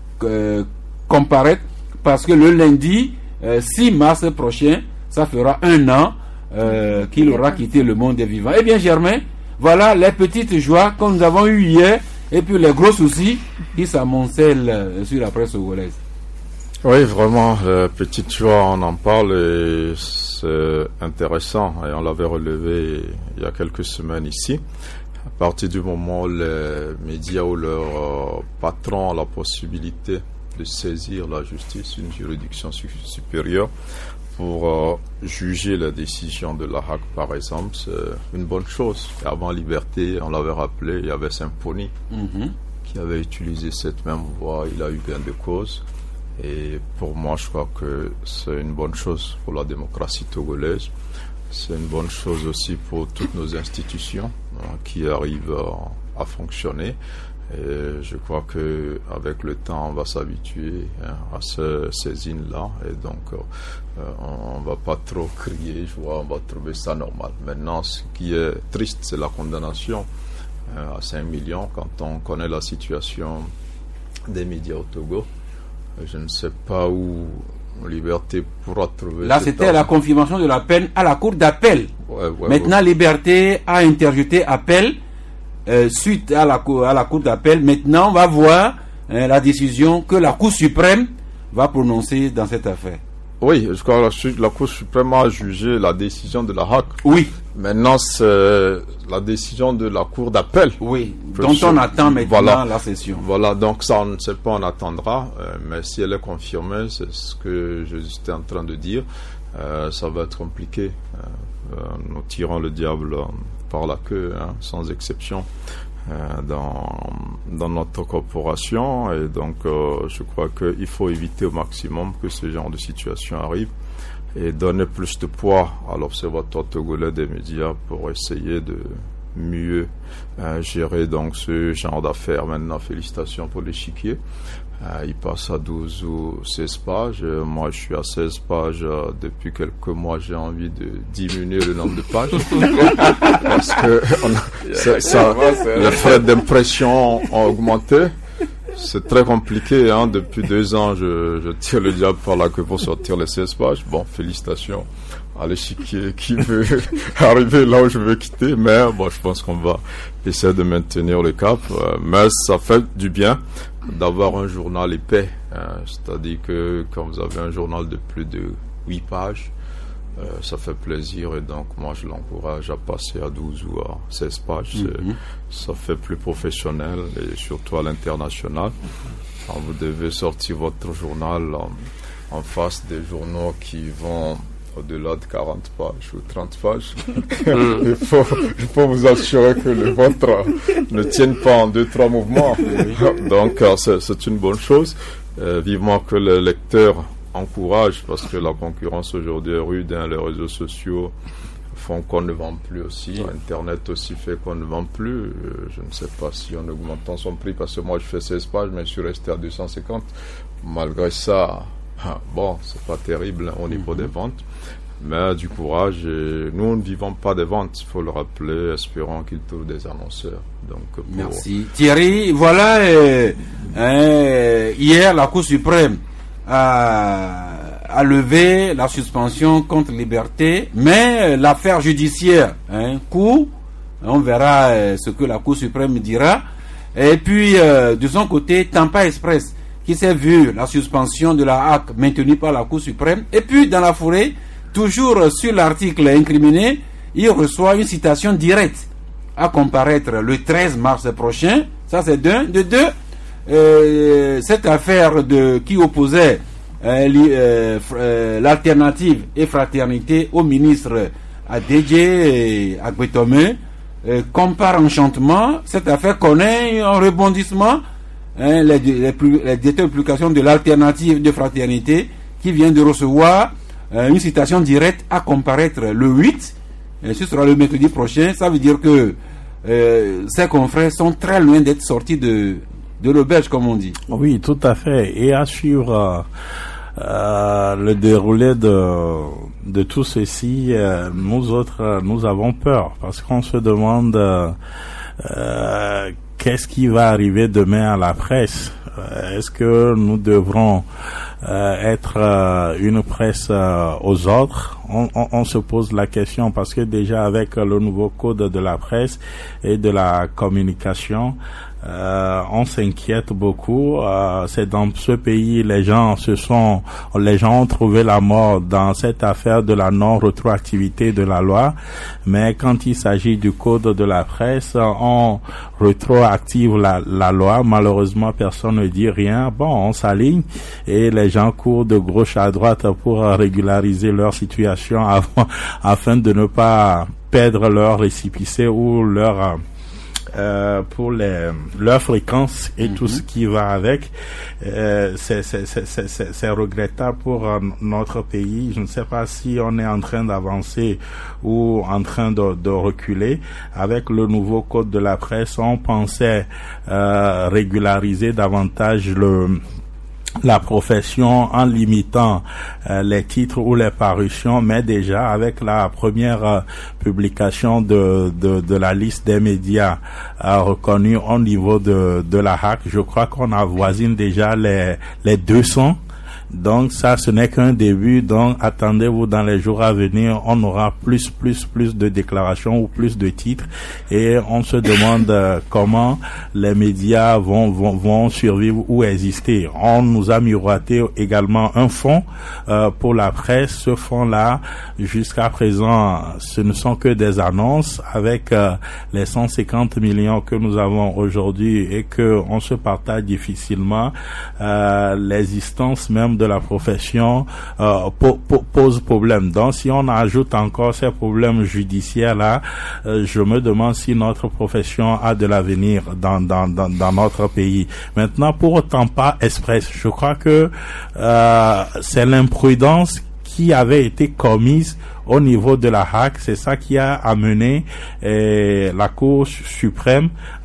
comparaître parce que le lundi 6 mars prochain, ça fera 1 an qu'il aura quitté le monde des vivants. Eh bien, Germain, voilà les petites joies que nous avons eues hier et puis les gros soucis qui s'amoncellent sur la presse togolaise. Oui, vraiment, les petites joies, on en parle et c'est intéressant. Et on l'avait relevé il y a quelques semaines ici. À partir du moment où les médias ou leurs patrons ont la possibilité de saisir la justice, une juridiction supérieure, pour juger la décision de la HAC, par exemple, c'est une bonne chose. Et avant Liberté, on l'avait rappelé, il y avait Symphonie qui avait utilisé cette même voie, il a eu gain de cause. Et pour moi, je crois que c'est une bonne chose pour la démocratie togolaise. C'est une bonne chose aussi pour toutes nos institutions qui arrivent à fonctionner. Et je crois que avec le temps, on va s'habituer à ces saisines-là. Et donc, on va pas trop crier, on va trouver ça normal. Maintenant, ce qui est triste, c'est la condamnation à 5 millions quand on connaît la situation des médias au Togo. Je ne sais pas où Liberté pourra trouver. Là, c'était la confirmation de la peine à la cour d'appel. Maintenant, Liberté a interjeté appel suite à la cour d'appel. Maintenant, on va voir la décision que la Cour suprême va prononcer dans cette affaire. Oui, je crois que la Cour suprême a jugé la décision de la HAC. Oui. Maintenant, c'est la décision de la Cour d'appel. Oui, dont on attend maintenant la session. Voilà, donc ça, on ne sait pas, on attendra. Mais si elle est confirmée, c'est ce que j'étais en train de dire, ça va être compliqué. Nous tirons le diable par la queue, sans exception, dans notre corporation. Et donc, je crois qu'il faut éviter au maximum que ce genre de situation arrive et donner plus de poids à l'Observatoire togolais des médias pour essayer de mieux gérer donc ce genre d'affaires. Maintenant, félicitations pour l'échiquier. Il passe à 12 ou 16 pages. Moi, je suis à 16 pages. Depuis quelques mois, j'ai envie de diminuer le nombre de pages. Parce que les frais d'impression ont augmenté. C'est très compliqué. Depuis 2 ans, je tire le diable par la queue pour sortir les 16 pages. Bon, félicitations à l'échiquier qui veut arriver là où je veux quitter. Mais bon, je pense qu'on va essayer de maintenir le cap. Mais ça fait du bien d'avoir un journal épais. C'est-à-dire que quand vous avez un journal de plus de 8 pages, ça fait plaisir. Et donc, moi, je l'encourage à passer à 12 ou à 16 pages. Ça fait plus professionnel et surtout à l'international. Vous devez sortir votre journal en face des journaux qui vont au-delà de 40 pages ou 30 pages. il faut vous assurer que le vôtre ne tienne pas en 2-3 mouvements. Donc, c'est une bonne chose. Vivement que les lecteurs encouragent, parce que la concurrence aujourd'hui est rude, les réseaux sociaux font qu'on ne vend plus aussi. Internet aussi fait qu'on ne vend plus. Je ne sais pas si en augmentant son prix, parce que moi je fais 16 pages, mais je suis resté à 250. Malgré ça, bon, c'est pas terrible au niveau des ventes, mais du courage. Et nous ne vivons pas des ventes, il faut le rappeler. Espérons qu'ils trouvent des annonceurs. Donc, merci Thierry. Voilà, hier la Cour suprême a levé la suspension contre Liberté, mais l'affaire judiciaire court. On verra ce que la Cour suprême dira. Et puis de son côté, Tampa Express, qui s'est vu la suspension de la HAC maintenue par la Cour suprême. Et puis dans la foulée, toujours sur l'article incriminé, il reçoit une citation directe à comparaître le 13 mars prochain. Ça c'est d'un. De deux, cette affaire qui opposait l'alternative et fraternité au ministre Adedje Agbetome, comme par enchantement, cette affaire connaît un rebondissement. Les déterminations de l'alternative de fraternité qui vient de recevoir une citation directe à comparaître le 8, ce sera le mercredi prochain. Ça veut dire que ces confrères sont très loin d'être sortis de l'auberge, comme on dit. Oui, tout à fait. Et à suivre le déroulé de tout ceci, nous autres, nous avons peur, parce qu'on se demande qu'est-ce qui va arriver demain à la presse. Est-ce que nous devrons être une presse aux ordres? On se pose la question, parce que déjà avec le nouveau code de la presse et de la communication, on s'inquiète beaucoup. C'est dans ce pays, les gens ont trouvé la mort dans cette affaire de la non-rétroactivité de la loi. Mais quand il s'agit du code de la presse, on rétroactive la loi. Malheureusement, personne ne dit rien. Bon, on s'aligne et les gens courent de gauche à droite pour régulariser leur situation afin de ne pas perdre leur récépissé ou leur fréquence et tout ce qui va avec. C'est regrettable pour notre pays. Je ne sais pas si on est en train d'avancer ou en train de reculer. Avec le nouveau code de la presse, on pensait régulariser davantage la profession en limitant les titres ou les parutions, mais déjà avec la première publication de la liste des médias reconnus au niveau de la HAC, je crois qu'on avoisine déjà les 200. Donc ça, ce n'est qu'un début. Donc attendez-vous, dans les jours à venir, on aura plus de déclarations ou plus de titres, et on se demande comment les médias vont survivre ou exister. On nous a miroité également un fonds pour la presse. Ce fonds-là, jusqu'à présent, ce ne sont que des annonces. Avec les 150 millions que nous avons aujourd'hui et que on se partage difficilement, l'existence même de la profession pose problème. Donc si on ajoute encore ces problèmes judiciaires là, je me demande si notre profession a de l'avenir dans notre pays. Maintenant, pour Tampa Express, je crois que c'est l'imprudence qui avait été commise au niveau de la HAC. C'est ça qui a amené la Cour suprême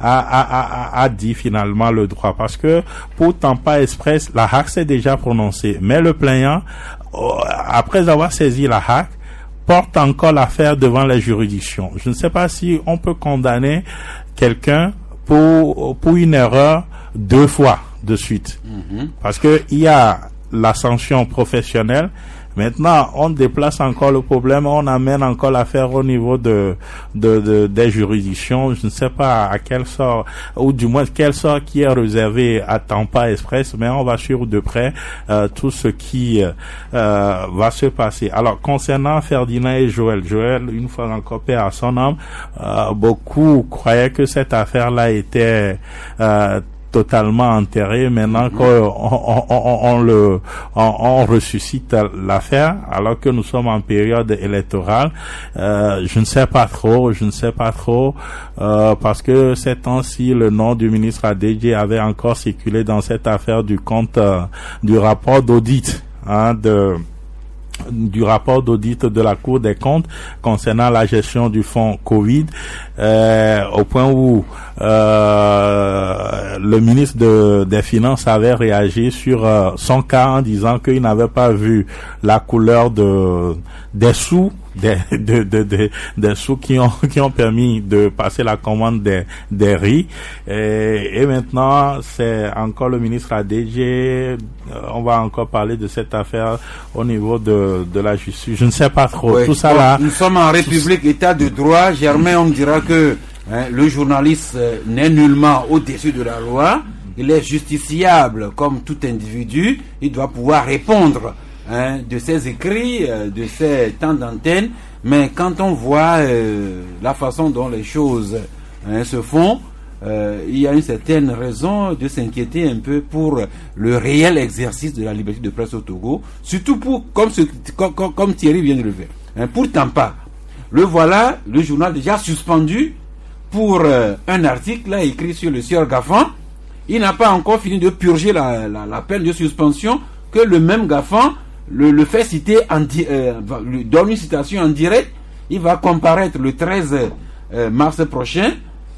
à dire finalement le droit. Parce que pour Tampa Express, la HAC s'est déjà prononcée. Mais le plaignant, après avoir saisi la HAC, porte encore l'affaire devant les juridictions. Je ne sais pas si on peut condamner quelqu'un pour une erreur 2 fois de suite. Parce que il y a la sanction professionnelle. Maintenant, on déplace encore le problème, on amène encore l'affaire au niveau des juridictions. Je ne sais pas à quel sort, ou du moins quel sort qui est réservé à Tampa Express, mais on va suivre de près tout ce qui va se passer. Alors, concernant Ferdinand et Joël, une fois encore, paix à son âme, beaucoup croyaient que cette affaire-là était totalement enterré. Maintenant on ressuscite l'affaire alors que nous sommes en période électorale. Je ne sais pas trop parce que ces temps-ci le nom du ministre Adedje avait encore circulé dans cette affaire du compte du rapport d'audit du rapport d'audit de la Cour des comptes concernant la gestion du fonds Covid, au point où le ministre des Finances avait réagi sur son cas en disant qu'il n'avait pas vu la couleur des sous des sous qui ont permis de passer la commande des riz, et maintenant c'est encore le ministre Adedje. On va encore parler de cette affaire au niveau de la justice. Je ne sais pas trop. Oui. Tout ça là. Nous sommes en République, État de droit. Germain, on me dira que le journaliste n'est nullement au-dessus de la loi. Il est justiciable comme tout individu. Il doit pouvoir répondre de ses écrits, de ses temps d'antenne. Mais quand on voit la façon dont les choses se font, il y a une certaine raison de s'inquiéter un peu pour le réel exercice de la liberté de presse au Togo, surtout comme Thierry vient de le faire. Pour Tampa, le voilà, le journal déjà suspendu pour un article là, écrit sur le sieur Gaffan. Il n'a pas encore fini de purger la peine de suspension que le même Gaffan le fait citer, lui donne une citation en direct. Il va comparaître le 13 mars prochain.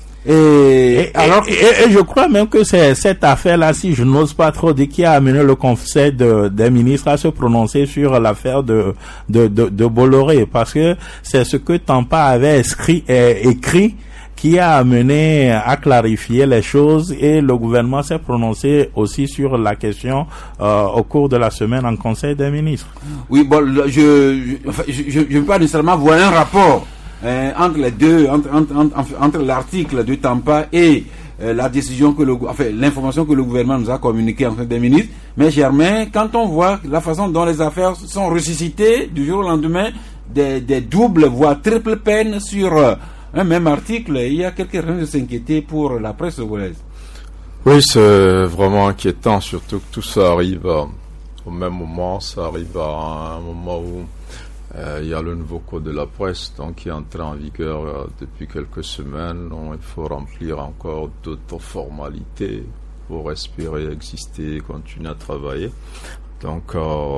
Et je crois même que c'est cette affaire-là, si je n'ose pas trop dire, qui a amené le Conseil des ministres à se prononcer sur l'affaire de Bolloré, parce que c'est ce que Tampa avait écrit qui a amené à clarifier les choses, et le gouvernement s'est prononcé aussi sur la question au cours de la semaine en Conseil des ministres. Oui, bon, je ne veux pas nécessairement voir un rapport entre les deux, entre l'article de Tampa et la décision l'information que le gouvernement nous a communiquée en Conseil des ministres. Mais Germain, quand on voit la façon dont les affaires sont ressuscitées du jour au lendemain, des doubles voire triples peines sur un même article, il y a quelques raisons de s'inquiéter pour la presse togolaise. Oui, c'est vraiment inquiétant, surtout que tout ça arrive au même moment. Ça arrive à un moment où il y a le nouveau code de la presse, donc qui est entré en vigueur depuis quelques semaines. Donc il faut remplir encore d'autres formalités pour espérer exister, continuer à travailler. Donc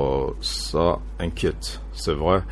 ça inquiète, c'est vrai.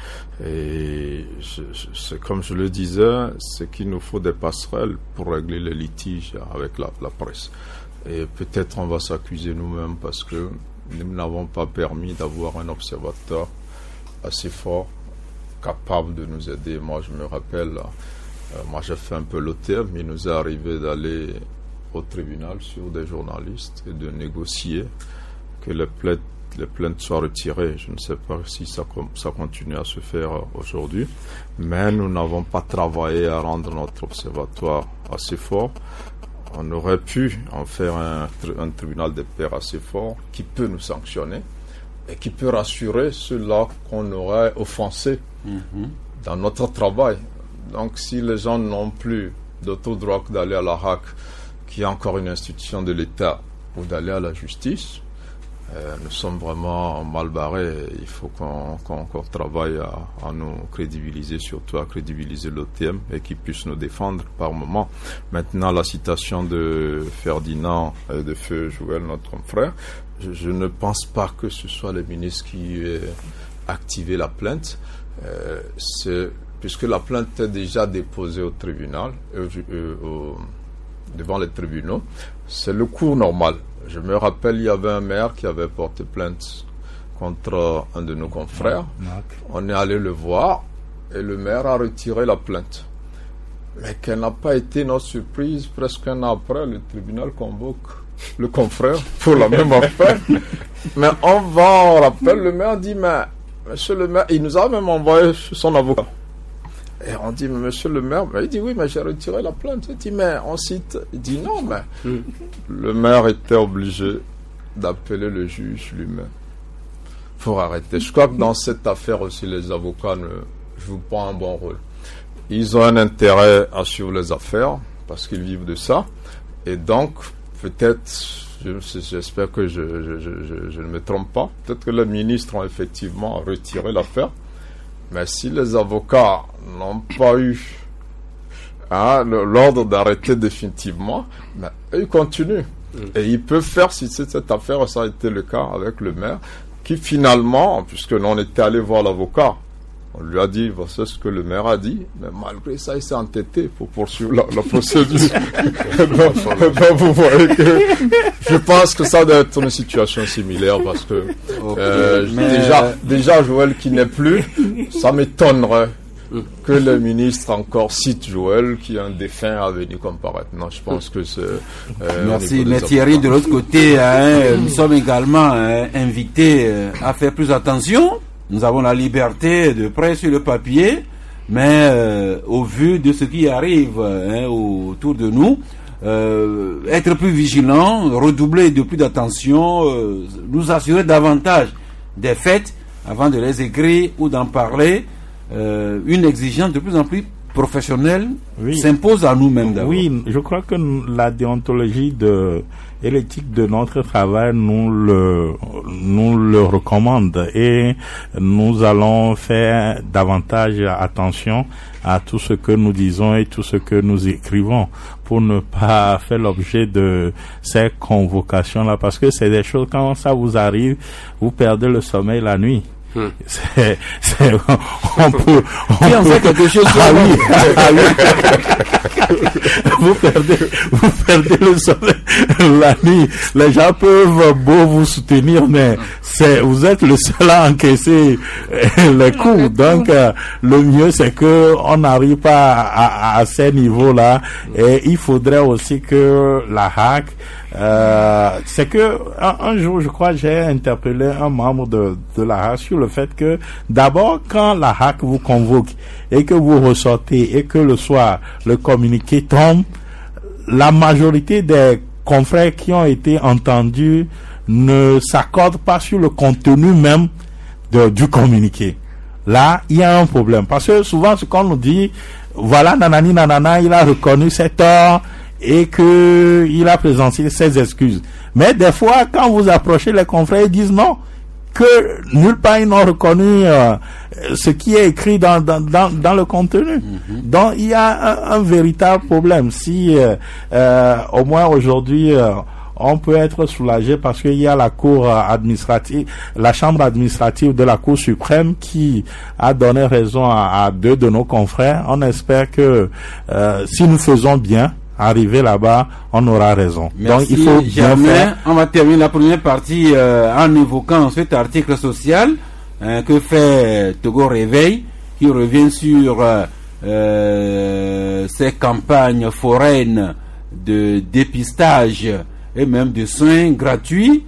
Et c'est comme je le disais, c'est qu'il nous faut des passerelles pour régler les litiges avec la presse. Et peut-être on va s'accuser nous-mêmes parce que nous n'avons pas permis d'avoir un observateur assez fort, capable de nous aider. Moi je me rappelle, moi j'ai fait un peu l'OTM, il nous est arrivé d'aller au tribunal sur des journalistes et de négocier que les plaintes soient retirées. Je ne sais pas si ça continue à se faire aujourd'hui, mais nous n'avons pas travaillé à rendre notre observatoire assez fort. On aurait pu en faire un tribunal des pairs assez fort qui peut nous sanctionner et qui peut rassurer ceux-là qu'on aurait offensés dans notre travail. Donc si les gens n'ont plus d'autre droit que d'aller à la RAC, qui est encore une institution de l'État, ou d'aller à la justice, nous sommes vraiment mal barrés. Il faut qu'on encore travaille à nous crédibiliser, surtout à crédibiliser l'OTM et qu'ils puissent nous défendre par moment. Maintenant, la citation de Ferdinand et de Feu Joël, notre frère, je ne pense pas que ce soit les ministres qui aient activé la plainte. Puisque la plainte est déjà déposée au tribunal, devant les tribunaux, c'est le cours normal. Je me rappelle, il y avait un maire qui avait porté plainte contre un de nos confrères. On est allé le voir et le maire a retiré la plainte. Mais quelle n'a pas été notre surprise, presque un an après, le tribunal convoque le confrère pour la même affaire. Mais on rappelle, le maire dit, mais monsieur le maire, il nous a même envoyé son avocat. Et on dit, mais monsieur le maire, il dit oui, mais j'ai retiré la plainte. Il dit, mais on cite. Il dit non, mais le maire était obligé d'appeler le juge lui-même pour arrêter. Je crois que dans cette affaire aussi, les avocats ne jouent pas un bon rôle. Ils ont un intérêt à suivre les affaires parce qu'ils vivent de ça. Et donc, peut-être, j'espère que je ne me trompe pas, peut-être que les ministres ont effectivement retiré l'affaire. Mais si les avocats n'ont pas eu l'ordre d'arrêter définitivement, ils continuent. Et ils peuvent faire, si c'est cette affaire, ça a été le cas avec le maire, qui finalement, puisque nous on était allé voir l'avocat, on lui a dit, voici ce que le maire a dit, mais malgré ça, il s'est entêté pour poursuivre la procédure. donc, vous voyez que je pense que ça doit être une situation similaire parce que déjà Joël qui n'est plus, ça m'étonnerait que le ministre encore cite Joël qui est un défunt à venir comparaître. Non, je pense que c'est... Merci. Mais Thierry, de l'autre côté, nous sommes également invités à faire plus attention. Nous avons la liberté de presse sur le papier, mais au vu de ce qui arrive autour de nous, être plus vigilant, redoubler de plus d'attention, nous assurer davantage des faits avant de les écrire ou d'en parler, une exigence de plus en plus professionnels s'impose à nous-mêmes d'abord. Oui, je crois que la déontologie et l'éthique de notre travail nous le recommande, et nous allons faire davantage attention à tout ce que nous disons et tout ce que nous écrivons pour ne pas faire l'objet de ces convocations-là, parce que c'est des choses, quand ça vous arrive, vous perdez le sommeil la nuit. On peut quelque chose. Vous perdez le sommeil la nuit. Les gens peuvent beau vous soutenir, mais vous êtes le seul à encaisser les coups. Donc le mieux, c'est que on n'arrive pas à ces niveaux-là. Et il faudrait aussi que la HAC, c'est que un jour, je crois, j'ai interpellé un membre de la HAC sur le fait que d'abord, quand la HAC vous convoque et que vous ressortez et que le soir le communiqué tombe, la majorité des confrères qui ont été entendus ne s'accordent pas sur le contenu même du communiqué. Là, il y a un problème, parce que souvent ce qu'on nous dit, voilà, nanani nanana, il a reconnu ses torts et que il a présenté ses excuses. Mais des fois, quand vous approchez les confrères, ils disent non, que nulle part ils n'ont reconnu ce qui est écrit dans le contenu. Donc il y a un véritable problème. Si au moins aujourd'hui on peut être soulagé parce qu'il y a la cour administrative, la chambre administrative de la Cour suprême qui a donné raison à deux de nos confrères. On espère que si nous faisons bien, arriver là-bas, on aura raison. Merci. Donc il faut bien faire. On va terminer la première partie en évoquant cet article social que fait Togo Réveil, qui revient sur ces campagnes foraines de dépistage et même de soins gratuits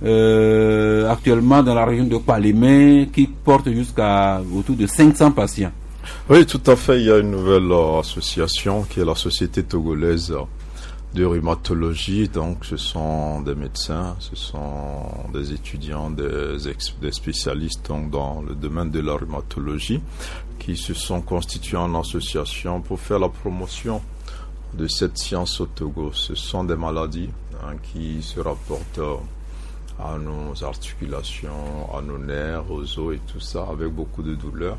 actuellement dans la région de Palimé, qui porte jusqu'à autour de 500 patients. Oui, tout à fait. Il y a une nouvelle association qui est la Société togolaise de rhumatologie. Donc, ce sont des médecins, ce sont des étudiants, des spécialistes donc, dans le domaine de la rhumatologie qui se sont constitués en association pour faire la promotion de cette science au Togo. Ce sont des maladies qui se rapportent à nos articulations, à nos nerfs, aux os et tout ça, avec beaucoup de douleurs.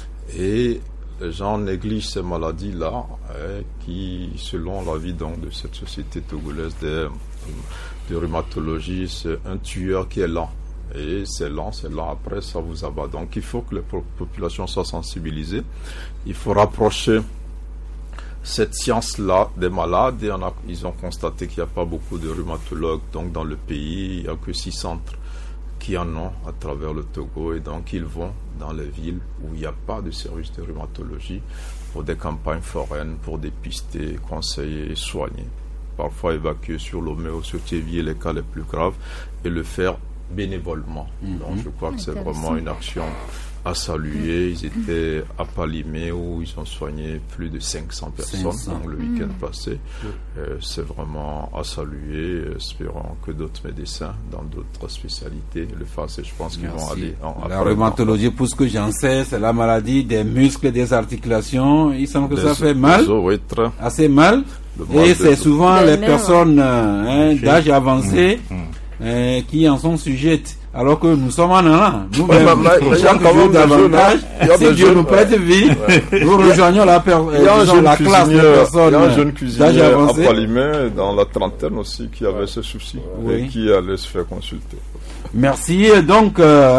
Et les gens négligent ces maladies-là, qui, selon l'avis donc de cette société togolaise de rhumatologie, c'est un tueur qui est lent. Et c'est lent, après ça vous abat. Donc il faut que les populations soient sensibilisées. Il faut rapprocher cette science-là des malades. Et ils ont constaté qu'il n'y a pas beaucoup de rhumatologues donc dans le pays. Il n'y a que 6 centres qui en ont à travers le Togo, et donc ils vont dans les villes où il n'y a pas de service de rhumatologie pour des campagnes foraines, pour dépister, conseiller et soigner. Parfois évacuer sur Lomé ou sur Tchévier les cas les plus graves et le faire bénévolement. Donc je crois que c'est vraiment une action à saluer. Ils étaient à Palimé où ils ont soigné plus de 500 personnes donc, le week-end passé. C'est vraiment à saluer. Espérons que d'autres médecins dans d'autres spécialités le fassent, et je pense qu'ils vont aller la rhumatologie, pour ce que j'en sais, c'est la maladie des muscles et des articulations. Il semble que ça fait mal, assez mal, et c'est souvent les personnes d'âge avancé qui en sont sujettes. Alors que nous sommes en an, nous-mêmes, chaque jour davantage, si Dieu nous prête vie, nous rejoignons la classe de personnes. Il y a un jeune cuisinier à Palimé, dans la trentaine aussi, qui avait ce souci et qui allait se faire consulter. Merci. Donc,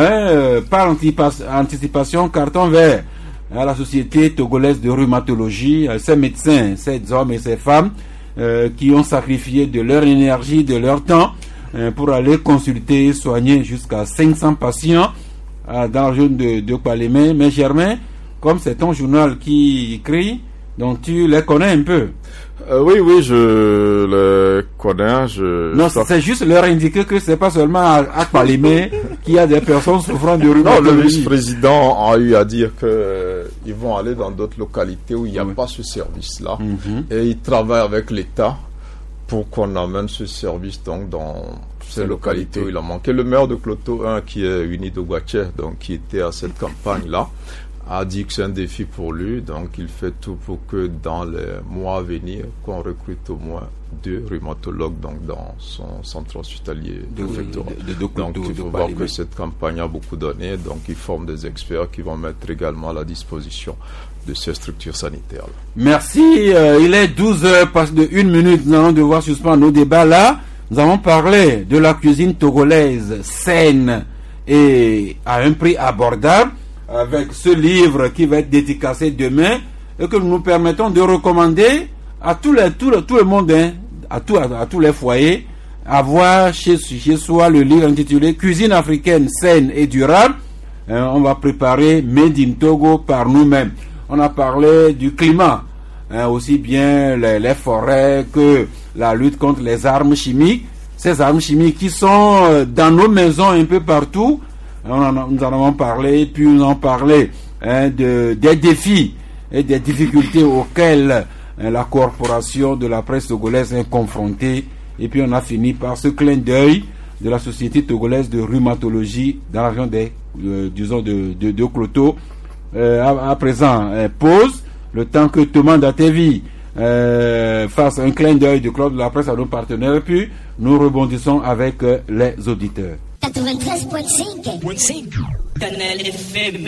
par anticipation, carton vert à la Société togolaise de rhumatologie, ces médecins, ces hommes et ces femmes qui ont sacrifié de leur énergie, de leur temps, pour aller consulter et soigner jusqu'à 500 patients dans la région de Palimé. Mais Germain, comme c'est ton journal qui écrit, donc tu les connais un peu. Oui, je les connais. Non, c'est juste leur indiquer que c'est pas seulement à Palimé qu'il y a des personnes souffrant de rhumatologie. Non, le vice-président a eu à dire que ils vont aller dans d'autres localités où il n'y a pas ce service-là, et ils travaillent avec l'État pour qu'on amène ce service donc dans ces localités où il a manqué. Le maire de Cloto 1, qui est Uni Dogwache, donc qui était à cette campagne-là, a dit que c'est un défi pour lui, donc il fait tout pour que dans les mois à venir, qu'on recrute au moins 2 rhumatologues donc dans son centre hospitalier préfectoral. Donc il faut voir que cette campagne a beaucoup donné, donc il forme des experts qui vont mettre également à la disposition de ces structures sanitaires. Merci, il est 12h, passe de 1 minute, nous allons devoir suspendre nos débats là. Nous allons parler de la cuisine togolaise saine et à un prix abordable, avec ce livre qui va être dédicacé demain et que nous nous permettons de recommander à tout le monde, hein, à tous les foyers, avoir chez soi le livre intitulé Cuisine africaine saine et durable. On va préparer Made in Togo par nous-mêmes. On a parlé du climat, hein, aussi bien les forêts que la lutte contre les armes chimiques. Ces armes chimiques qui sont dans nos maisons un peu partout. Nous en avons parlé, puis nous en parlé, hein, des défis et des difficultés auxquelles la corporation de la presse togolaise est confrontée. Et puis on a fini par ce clin d'œil de la Société togolaise de rhumatologie dans la région de Kloto. À présent, pause, le temps que Thomas Datevi fasse un clin d'œil du club de la presse à nos partenaires, puis nous rebondissons avec les auditeurs. 93.5 Canal FM.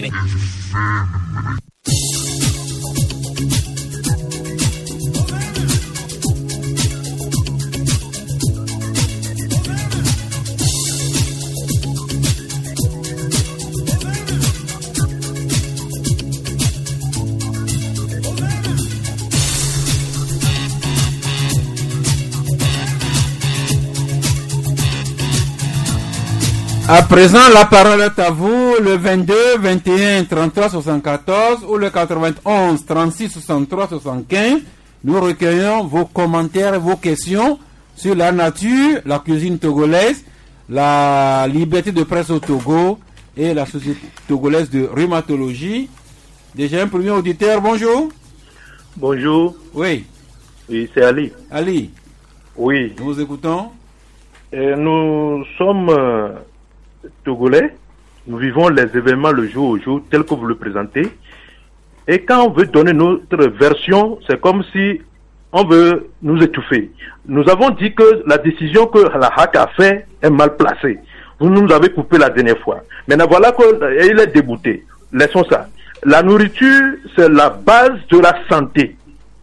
À présent, la parole est à vous, le 22 21 33 74 ou le 91 36 63 75. Nous recueillons vos commentaires et vos questions sur la nature, la cuisine togolaise, la liberté de presse au Togo et la Société togolaise de rhumatologie. Déjà un premier auditeur, bonjour. Bonjour. Oui. Oui, c'est Ali. Ali. Oui. Nous vous écoutons. Nous sommes Togolais. Nous vivons les événements le jour au jour, tel que vous le présentez. Et quand on veut donner notre version, c'est comme si on veut nous étouffer. Nous avons dit que la décision que la HAC a fait est mal placée. Vous nous avez coupé la dernière fois. Maintenant, voilà qu'il est débouté. Laissons ça. La nourriture, c'est la base de la santé.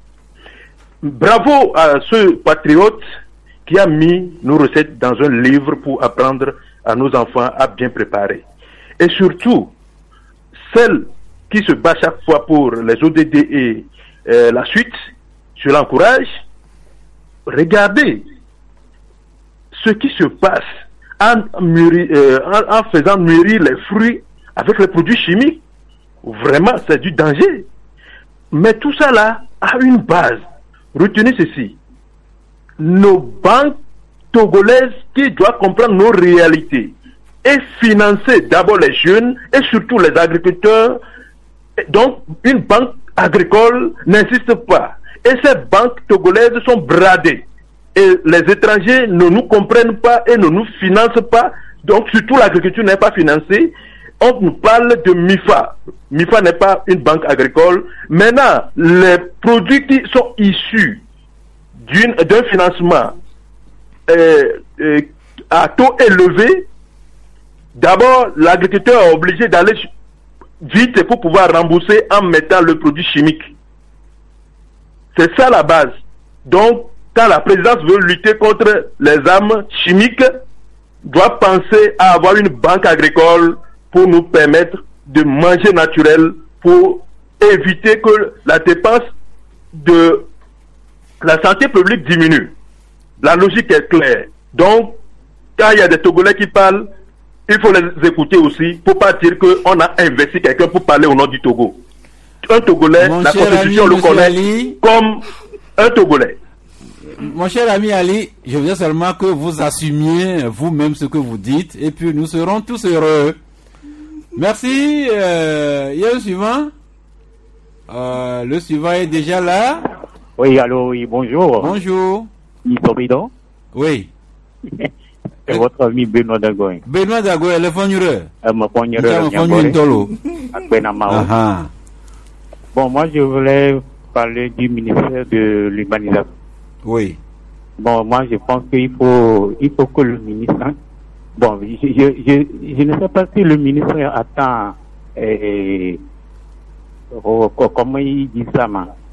Bravo à ce patriote qui a mis nos recettes dans un livre pour apprendre à nos enfants à bien préparer. Et surtout, celle qui se bat chaque fois pour les ODD et la suite, je l'encourage. Regardez ce qui se passe en faisant mûrir les fruits avec les produits chimiques. Vraiment, c'est du danger. Mais tout ça là a une base. Retenez ceci. Nos banques togolaises qui doivent comprendre nos réalités et financer d'abord les jeunes et surtout les agriculteurs. Donc, une banque agricole n'existe pas. Et ces banques togolaises sont bradées. Et les étrangers ne nous comprennent pas et ne nous financent pas. Donc, surtout l'agriculture n'est pas financée. On nous parle de MIFA. MIFA n'est pas une banque agricole. Maintenant, les produits qui sont issus d'un financement à taux élevé, d'abord, l'agriculteur est obligé d'aller vite pour pouvoir rembourser en mettant le produit chimique. C'est ça la base. Donc, quand la présidence veut lutter contre les armes chimiques, doit penser à avoir une banque agricole pour nous permettre de manger naturel, pour éviter que la dépense de la santé publique diminue. La logique est claire. Donc, quand il y a des Togolais qui parlent, il faut les écouter aussi pour pas dire qu'on a investi quelqu'un pour parler au nom du Togo. Un Togolais, la Constitution le connaît comme un Togolais. Mon cher ami Ali, je veux seulement que vous assumiez vous-même ce que vous dites et puis nous serons tous heureux. Merci. Il y a un suivant. Le suivant est déjà là. Oui, allô, oui, bonjour. Bonjour. Isobido. Oui. C'est votre ami Benoît Dagoy. Benoît Dagoy, le fonureux. Le fonureux. Benamao. Bon, moi, je voulais parler du ministère de l'Urbanisation. Oui. Bon, moi, je pense qu'il faut que le ministre... Bon, je ne sais pas si le ministre attend... comment il dit ça,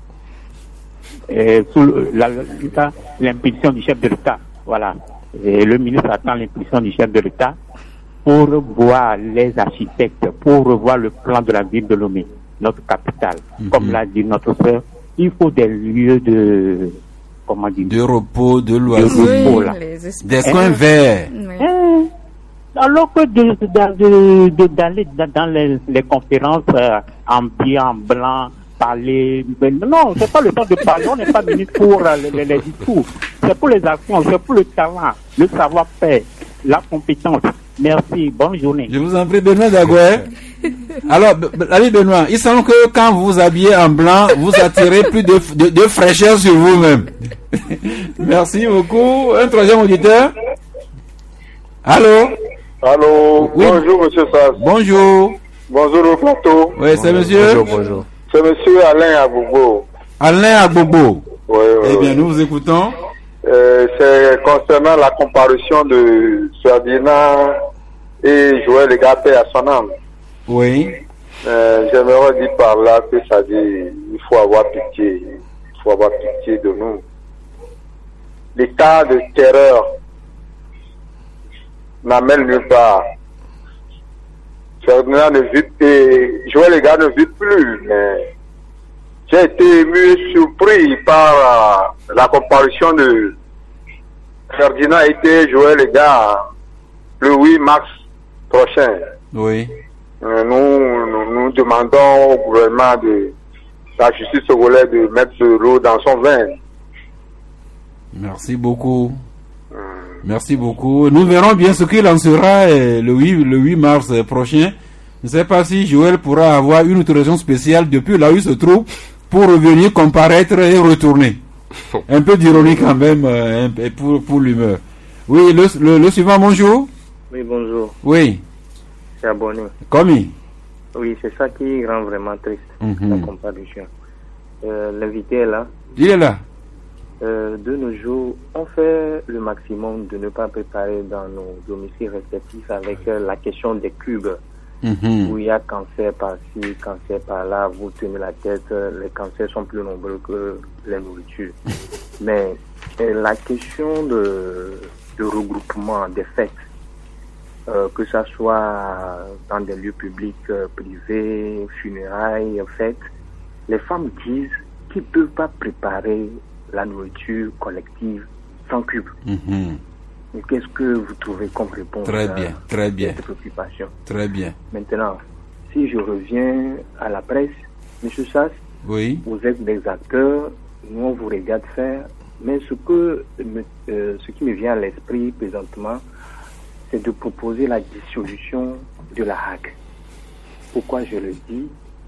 sous l'impulsion du chef de l'État. Voilà. Et le ministre attend l'impulsion du chef de l'État pour voir les architectes, pour revoir le plan de la ville de Lomé, notre capitale. Comme l'a dit notre frère, il faut des lieux de... Comment dire, de repos, de loisirs, des coins verts. Alors que d'aller dans les conférences en blanc, parler... Non, c'est pas le temps de parler, on n'est pas venu pour les discours. C'est pour les actions, c'est pour le talent, le savoir-faire, la compétence. Merci, bonne journée. Je vous en prie, Benoît Dagoué. Alors, allez Benoît, il semble que quand vous vous habillez en blanc, vous attirez plus de fraîcheur sur vous-même. Merci beaucoup. Un troisième auditeur. Allô? Allô, oui. Bonjour monsieur Sass. Bonjour. Bonjour au plateau. Oui, c'est monsieur. Bonjour. C'est monsieur Alain Agbobo. Alain Agbobo. Oui. Eh bien, nous vous écoutons. C'est concernant la comparution de Ferdinand et Joël Legapé à son âme. Oui. J'aimerais dire par là que ça dit il faut avoir pitié. Il faut avoir pitié de nous. L'état de terreur n'amène nulle part. Ferdinand ne vit et Joël Legapé ne vit plus, mais j'ai été ému et surpris par la comparution de Ferdinand et Joël Legapé le 8 mars prochain. Oui. Nous demandons au gouvernement de la justice togolaise de mettre de l'eau dans son vin. Merci beaucoup. Merci beaucoup. Nous verrons bien ce qu'il en sera le 8 mars prochain. Je ne sais pas si Joël pourra avoir une autorisation spéciale depuis là où il se trouve pour revenir comparaître et retourner. Un peu d'ironie quand même pour l'humeur. Oui, le suivant, bonjour. Oui, bonjour. Oui. C'est abonné. Commis. Oui, c'est ça qui rend vraiment triste, la comparution. L'invité est là. Il est là. De nos jours, on fait le maximum de ne pas préparer dans nos domiciles respectifs avec la question des cubes. Où il y a cancer par-ci, cancer par-là, vous tenez la tête, les cancers sont plus nombreux que les nourritures. Mais la question de regroupement des fêtes, que ça soit dans des lieux publics, privés, funérailles, fêtes, les femmes disent qu'ils ne peuvent pas préparer la nourriture collective sans cube. Et qu'est-ce que vous trouvez comme réponse très bien. À cette préoccupation? Très bien. Maintenant, si je reviens à la presse, M. Sass, oui. Vous êtes des acteurs, nous on vous regarde faire, mais ce qui me vient à l'esprit présentement, c'est de proposer la dissolution de la HAC. Pourquoi je le dis?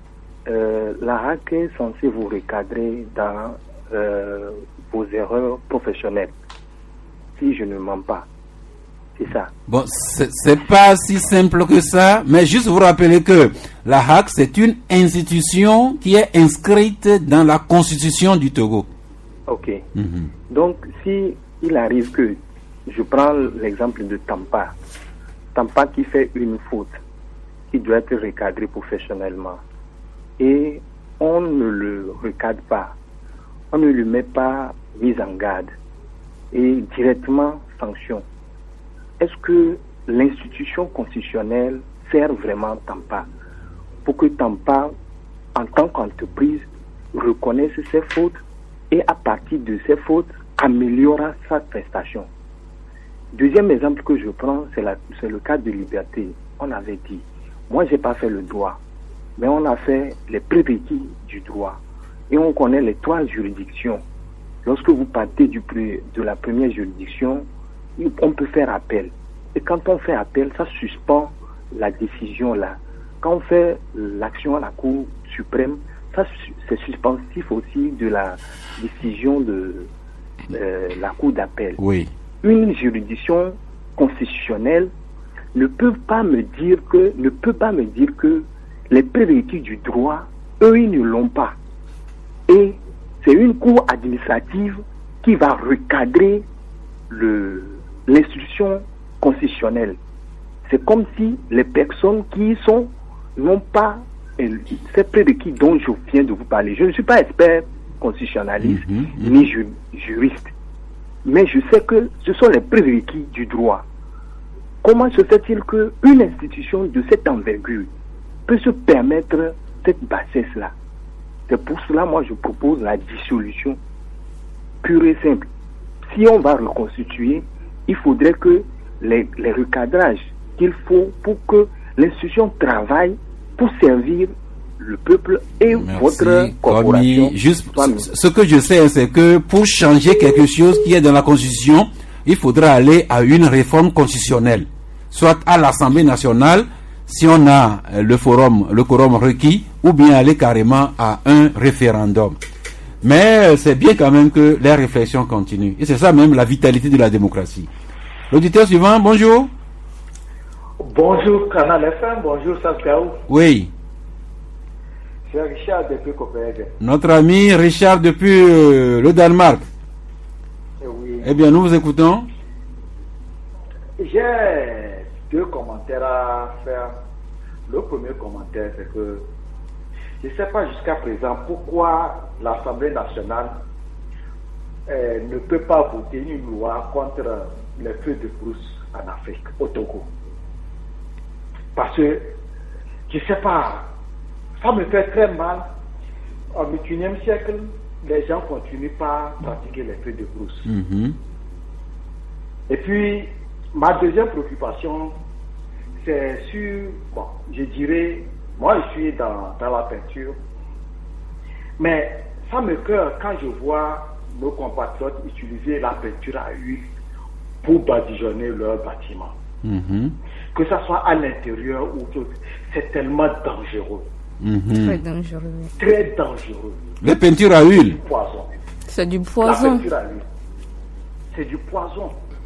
La HAC est censée vous recadrer dans vos erreurs professionnelles. Si je ne mens pas, c'est ça. Bon, c'est pas si simple que ça, mais juste vous rappeler que la HAC, c'est une institution qui est inscrite dans la constitution du Togo. Ok. Donc, si il arrive que, je prends l'exemple de Tampa qui fait une faute, qui doit être recadré professionnellement, et on ne le recadre pas, on ne lui met pas mise en garde, et directement sanction. Est-ce que l'institution constitutionnelle sert vraiment Tampa pour que Tampa, en tant qu'entreprise, reconnaisse ses fautes et à partir de ces fautes, améliorera sa prestation? Deuxième exemple que je prends, c'est le cas de Liberté. On avait dit, moi j'ai pas fait le droit, mais on a fait les prérequis du droit. Et on connaît les 3 juridictions. Lorsque vous partez de la première juridiction, on peut faire appel. Et quand on fait appel, ça suspend la décision là. Quand on fait l'action à la Cour suprême, ça c'est suspensif aussi de la décision de la Cour d'appel. Oui. Une juridiction constitutionnelle ne peut pas me dire que les prérequis du droit, eux, ils ne l'ont pas. Et c'est une cour administrative qui va recadrer l'institution constitutionnelle. C'est comme si les personnes qui n'ont pas ces prérequis dont je viens de vous parler. Je ne suis pas expert constitutionnaliste ni juriste, mais je sais que ce sont les prérequis du droit. Comment se fait-il qu'une institution de cette envergure peut se permettre cette bassesse-là? C'est pour cela, moi, je propose la dissolution pure et simple. Si on va reconstituer, il faudrait que les recadrages qu'il faut pour que l'institution travaille pour servir le peuple et votre corporation. Juste, ce que je sais, c'est que pour changer quelque chose qui est dans la Constitution, il faudra aller à une réforme constitutionnelle, soit à l'Assemblée nationale, si on a le quorum requis, ou bien aller carrément à un référendum. Mais c'est bien quand même que les réflexions continuent. Et c'est ça même la vitalité de la démocratie. L'auditeur suivant, bonjour. Bonjour Canal FM, bonjour Santiago. Oui. C'est Richard depuis Copenhague. Notre ami Richard depuis le Danemark. Oui. Eh bien, nous vous écoutons. J'ai 2 commentaires à faire. Le premier commentaire, c'est que je ne sais pas jusqu'à présent pourquoi l'Assemblée nationale ne peut pas voter une loi contre les feux de brousse en Afrique, au Togo. Parce que, je ne sais pas, ça me fait très mal. Au XXIe siècle, les gens continuent pas à pratiquer les feux de brousse. Et puis, ma deuxième préoccupation, c'est sur, bon, je dirais, moi je suis dans la peinture, mais ça me cœur quand je vois nos compatriotes utiliser la peinture à huile pour badigeonner leurs bâtiments. Que ça soit à l'intérieur ou tout, c'est tellement dangereux. Très dangereux. Très dangereux. Les peintures à huile. C'est du poison. La peinture à huile. C'est du poison.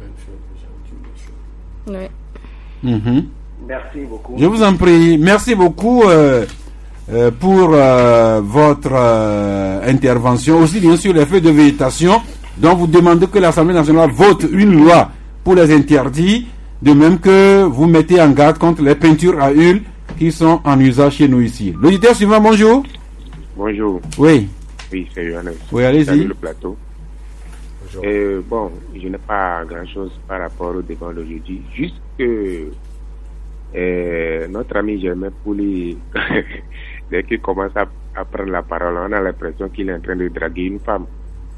Oui. Merci beaucoup. Je vous en prie. Merci beaucoup pour votre intervention. Aussi, bien sûr, les feux de végétation dont vous demandez que l'Assemblée nationale vote une loi pour les interdire, de même que vous mettez en garde contre les peintures à huile qui sont en usage chez nous ici. L'auditeur suivant, bonjour. Bonjour. Oui. Oui, c'est Johannes. Oui, allez-y. Le plateau. Bon, je n'ai pas grand-chose par rapport au débat d'aujourd'hui. Juste que notre ami Germain Pouli, dès qu'il commence à prendre la parole, on a l'impression qu'il est en train de draguer une femme.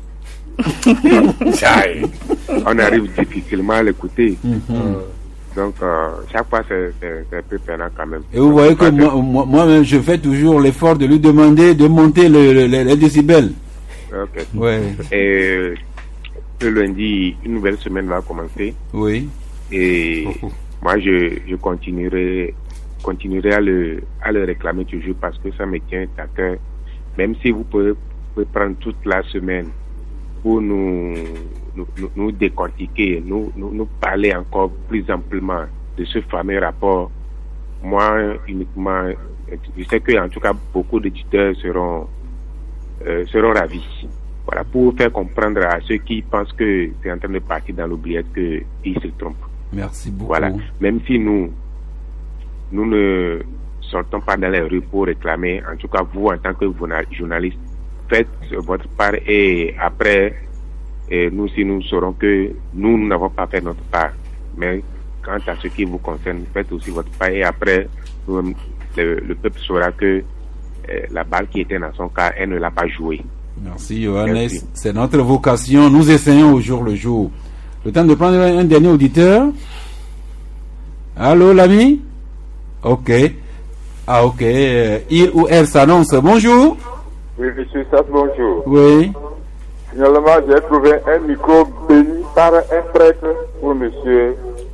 On arrive difficilement à l'écouter. Donc, chaque fois, c'est un peu peinant quand même. Et vous voyez que moi-même, je fais toujours l'effort de lui demander de monter les décibels. Ok. Ouais. Et ce lundi, une nouvelle semaine va commencer. Oui. Et moi, je continuerai à le réclamer toujours parce que ça me tient à cœur. Même si vous pouvez prendre toute la semaine pour nous décortiquer, nous parler encore plus amplement de ce fameux rapport. Moi, uniquement, je sais que en tout cas beaucoup d'éditeurs seront ravis. Voilà, pour faire comprendre à ceux qui pensent que c'est en train de partir dans l'oubliette qu'ils se trompent. Merci beaucoup. Voilà, même si nous ne sortons pas dans les rues pour réclamer, en tout cas vous en tant que journaliste, faites votre part et après, nous aussi nous saurons que nous n'avons pas fait notre part. Mais quant à ce qui vous concerne, faites aussi votre part et après, le peuple saura que la balle qui était dans son cas, elle ne l'a pas jouée. Merci Johannes, c'est notre vocation, nous essayons au jour le jour. Le temps de prendre un dernier auditeur. Allô l'ami? Ok. Ah ok, il ou elle s'annonce. Bonjour. Oui, monsieur Sass, bonjour. Oui. Finalement, j'ai trouvé un micro béni par un prêtre pour monsieur.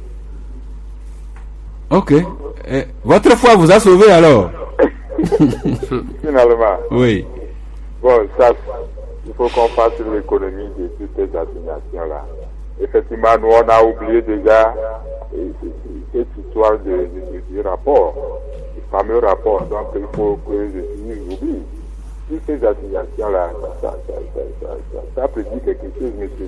Ok. Votre foi vous a sauvé alors? Finalement. Oui. Bon, ça, il faut qu'on fasse l'économie de toutes ces assignations-là. Effectivement, nous, on a oublié déjà cette histoire du rapport, du fameux rapport. Donc il faut que je oublie. Toutes ces assignations-là, ça peut dire quelque chose, monsieur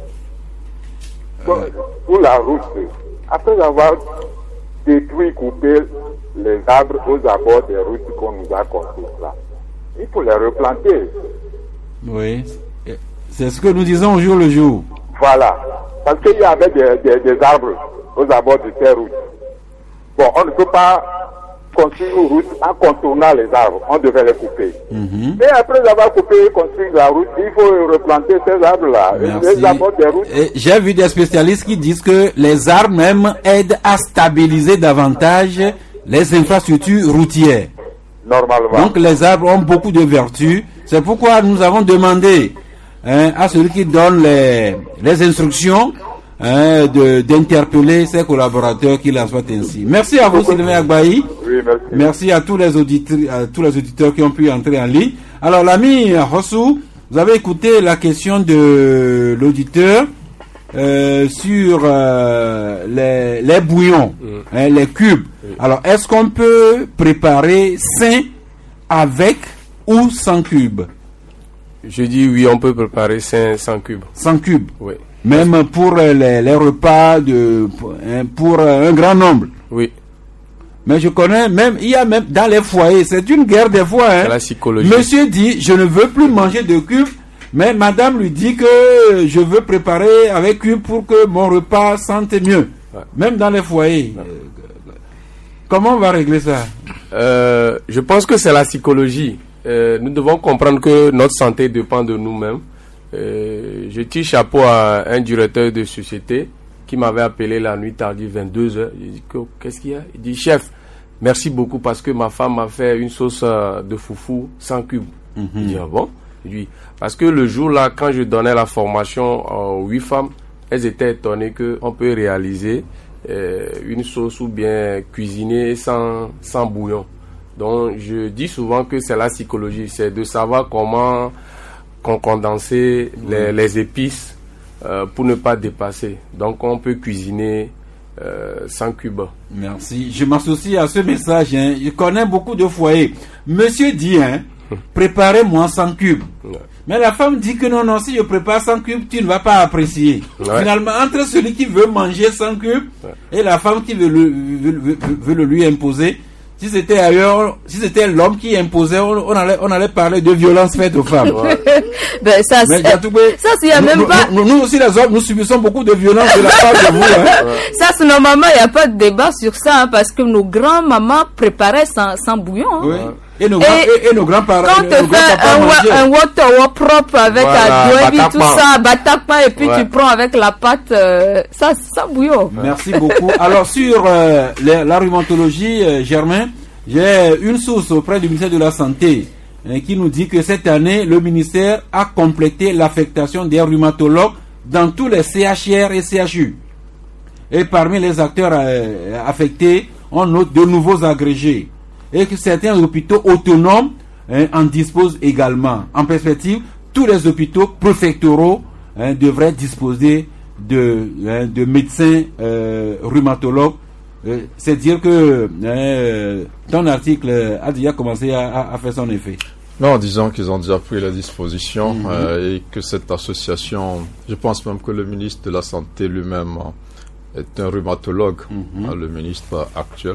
Sage. Pour la route, après avoir détruit, coupé les arbres aux abords des routes qu'on nous a construites là, il faut les replanter. Oui, c'est ce que nous disons au jour le jour. Voilà, parce qu'il y avait des arbres aux abords de ces routes. Bon, on ne peut pas construire une route en contournant les arbres, on devait les couper. Mais après avoir coupé et construit la route, il faut replanter ces arbres-là. Les abords des routes. J'ai vu des spécialistes qui disent que les arbres même aident à stabiliser davantage les infrastructures routières. Normalement. Donc les arbres ont beaucoup de vertus. C'est pourquoi nous avons demandé à celui qui donne les instructions d'interpeller ses collaborateurs qu'il en soit ainsi. Merci à vous, Sylvain Agbaï. Oui, merci. Merci à tous les auditeurs qui ont pu entrer en ligne. Alors l'ami Rossou, vous avez écouté la question de l'auditeur sur les bouillons, les cubes. Alors est-ce qu'on peut préparer sain avec ou sans cubes? Je dis oui, on peut préparer sans cubes. Sans cubes? Oui. Même pour les repas pour un grand nombre. Oui. Mais je connais il y a même dans les foyers, c'est une guerre des fois. C'est la psychologie. Monsieur dit, je ne veux plus manger de cubes, mais madame lui dit que je veux préparer avec cubes pour que mon repas sente mieux. Ouais. Même dans les foyers. Ouais. Comment on va régler ça? Je pense que c'est la psychologie. Nous devons comprendre que notre santé dépend de nous-mêmes. Je tire chapeau à un directeur de société qui m'avait appelé la nuit tardive 22h. Il dit qu'est-ce qu'il y a? Il dit chef, merci beaucoup parce que ma femme m'a fait une sauce de foufou sans cube. Il dit ah bon? Il dit parce que le jour là quand je donnais la formation aux 8 femmes, elles étaient étonnées qu'on peut réaliser une sauce ou bien cuisiner sans bouillon. Donc je dis souvent que c'est la psychologie, c'est de savoir comment condenser les épices pour ne pas dépasser. Donc on peut cuisiner sans cube. Merci. Je m'associe à ce message. Je connais beaucoup de foyers. Monsieur dit, préparez-moi sans cube. Ouais. Mais la femme dit que non, si je prépare sans cube, tu ne vas pas apprécier. Ouais. Finalement, entre celui qui veut manger sans cube et la femme qui veut le lui imposer, si c'était ailleurs, si c'était l'homme qui imposait, on allait parler de violence faite aux femmes. Ouais. Ben ça, il y a même pas. Nous aussi les hommes, nous subissons beaucoup de violence de la part de vous. Ouais. Ça, normalement, il n'y a pas de débat sur ça, parce que nos grands-mamans préparaient sans bouillon. Oui. Et nos grands-parents. Quand tu fais un water propre avec un tout ça, batakma, et puis tu prends avec la pâte, ça, sans bouillon. Merci beaucoup. Alors, sur la rhumatologie, Germain, j'ai une source auprès du ministère de la Santé qui nous dit que cette année, le ministère a complété l'affectation des rhumatologues dans tous les CHR et CHU. Et parmi les acteurs affectés, on note de nouveaux agrégés. Et que certains hôpitaux autonomes en disposent également. En perspective, tous les hôpitaux préfectoraux devraient disposer de médecins rhumatologues. C'est dire que ton article a déjà commencé à faire son effet. Non, disons qu'ils ont déjà pris la disposition et que cette association, je pense même que le ministre de la Santé lui-même est un rhumatologue, le ministre actuel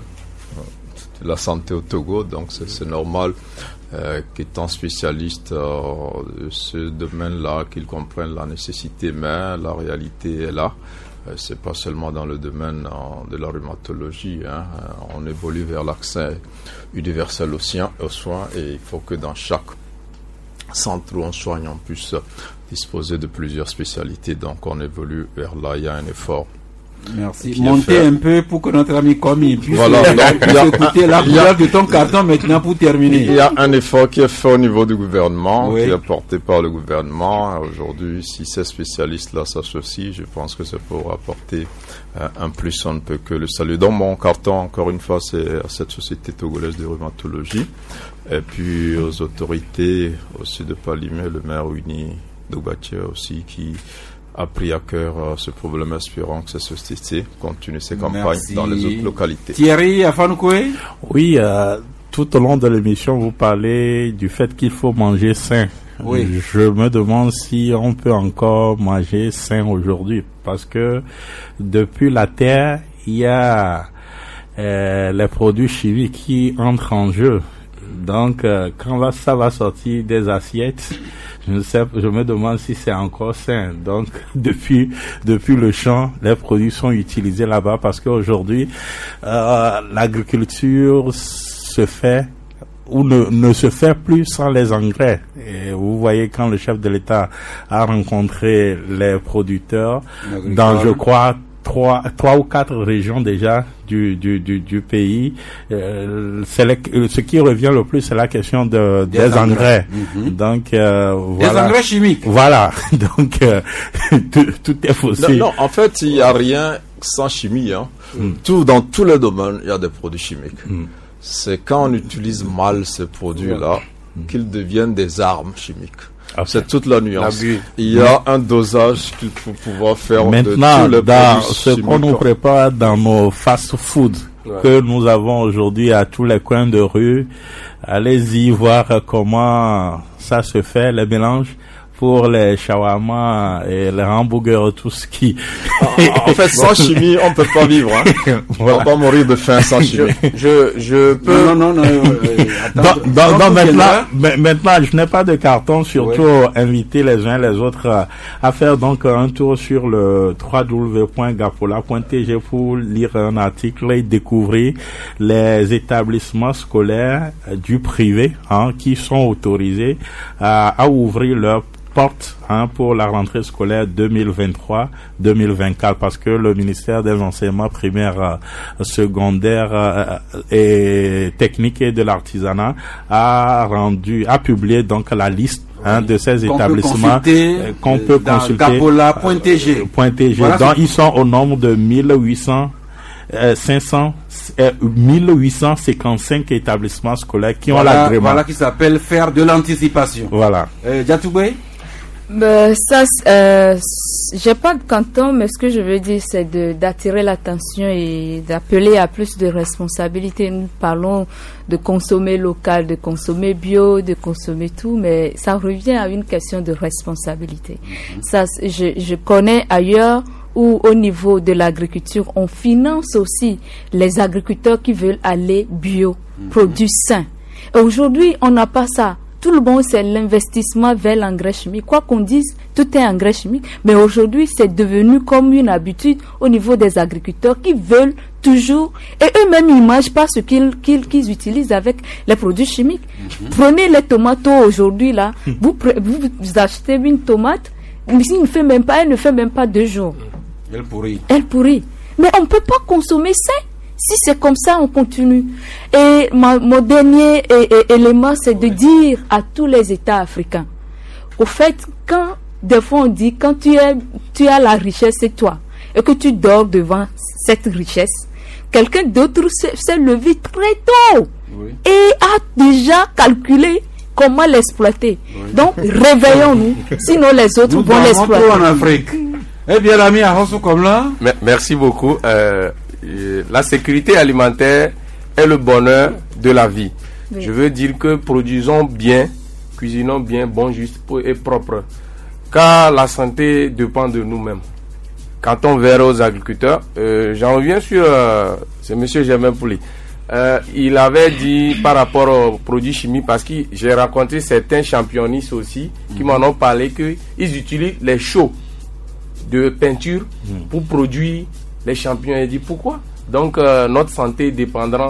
de la Santé au Togo, donc c'est normal qu'étant spécialiste de ce domaine-là, qu'ils comprennent la nécessité, mais la réalité est là. C'est pas seulement dans le domaine de la rhumatologie, on évolue vers l'accès universel aux soins et il faut que dans chaque centre où on soigne, on puisse disposer de plusieurs spécialités, donc on évolue vers là, il y a un effort. Merci. Montez un peu pour que notre ami Komi puisse écouter la couleur de ton carton maintenant pour terminer. Il y a un effort qui est fait au niveau du gouvernement, qui est porté par le gouvernement. Aujourd'hui, si ces spécialistes-là s'associent, je pense que c'est pour apporter un plus, on ne peut que le saluer. Dans mon carton, encore une fois, c'est à cette société togolaise de rhumatologie. Et puis aux autorités aussi de Palimé, le maire Winnie Doubatier aussi, qui a pris à cœur ce problème, espérant que cette société continue ses campagnes dans les autres localités. Thierry Afanoukoé? Oui, tout au long de l'émission, vous parlez du fait qu'il faut manger sain. Oui. Je me demande si on peut encore manger sain aujourd'hui, parce que depuis la terre, il y a les produits chimiques qui entrent en jeu. Donc, quand ça va sortir des assiettes, je me demande si c'est encore sain. Donc, depuis le champ, les produits sont utilisés là-bas, parce qu'aujourd'hui, l'agriculture se fait ou ne se fait plus sans les engrais. Et vous voyez, quand le chef de l'État a rencontré les producteurs dans, je crois, trois ou quatre régions déjà du pays, ce qui revient le plus, c'est la question des engrais. Donc, voilà. Des engrais chimiques. Voilà. Donc, tout est possible. Non, en fait, il n'y a rien sans chimie, hein. Dans tous les domaines, il y a des produits chimiques. C'est quand on utilise mal ces produits-là qu'ils deviennent des armes chimiques. C'est toute la nuance. Il y a un dosage qu'il faut pouvoir faire. Maintenant, dans ce qu'on nous prépare dans nos fast-food que nous avons aujourd'hui à tous les coins de rue, allez-y voir comment ça se fait, les mélanges pour les shawarma et les hamburgers, tout ce qui... En fait, sans chimie, on peut pas vivre, hein. Voilà. On va pas mourir de faim sans chimie. Je peux... Non, maintenant, je n'ai pas de carton, surtout inviter les uns les autres à faire donc un tour sur le www.gapola.tg pour lire un article et découvrir les établissements scolaires du privé, hein, qui sont autorisés à ouvrir leur porte, hein, pour la rentrée scolaire 2023-2024, parce que le ministère des enseignements primaires, secondaires et techniques et de l'artisanat a publié donc la liste, hein, de ces établissements qu'on peut consulter. Gapola.tg. Voilà. Donc ils sont au nombre de 1855 établissements scolaires qui ont l'agrément. Voilà, qui s'appelle faire de l'anticipation. Voilà. Jatoubé? J'ai pas de canton, mais ce que je veux dire, c'est d'attirer l'attention et d'appeler à plus de responsabilité. Nous parlons de consommer local, de consommer bio, de consommer tout, mais ça revient à une question de responsabilité. Ça, je connais ailleurs où, au niveau de l'agriculture, on finance aussi les agriculteurs qui veulent aller bio, produits sains. Et aujourd'hui, on n'a pas ça. Tout le monde, c'est l'investissement vers l'engrais chimique. Quoi qu'on dise, tout est engrais chimique. Mais aujourd'hui, c'est devenu comme une habitude au niveau des agriculteurs qui veulent toujours, et eux-mêmes, ils ne mangent pas ce qu'ils utilisent avec les produits chimiques. Prenez les tomates aujourd'hui, là. Vous achetez une tomate, mais elle ne fait même pas 2 jours. Elle pourrit. Mais on ne peut pas consommer ça. Si c'est comme ça, on continue. Et mon dernier élément, c'est de dire à tous les États africains, au fait, quand des fois on dit, quand tu as la richesse, c'est toi, et que tu dors devant cette richesse, quelqu'un d'autre s'est levé très tôt et a déjà calculé comment l'exploiter. Donc, réveillons-nous, sinon les autres vont l'exploiter. En Afrique. Eh bien, l'ami Arosso comme là. Merci beaucoup. La sécurité alimentaire est le bonheur de la vie. Oui. Je veux dire que produisons bien, cuisinons bien, bon, juste et propre. Car la santé dépend de nous-mêmes. Quand on verra aux agriculteurs, j'en reviens sur c'est M. Germain Pouli. Il avait dit par rapport aux produits chimiques, parce que j'ai rencontré certains championnistes aussi qui m'en ont parlé qu'ils utilisent les chaux de peinture pour produire les champions. Et dit pourquoi? Donc notre santé dépendra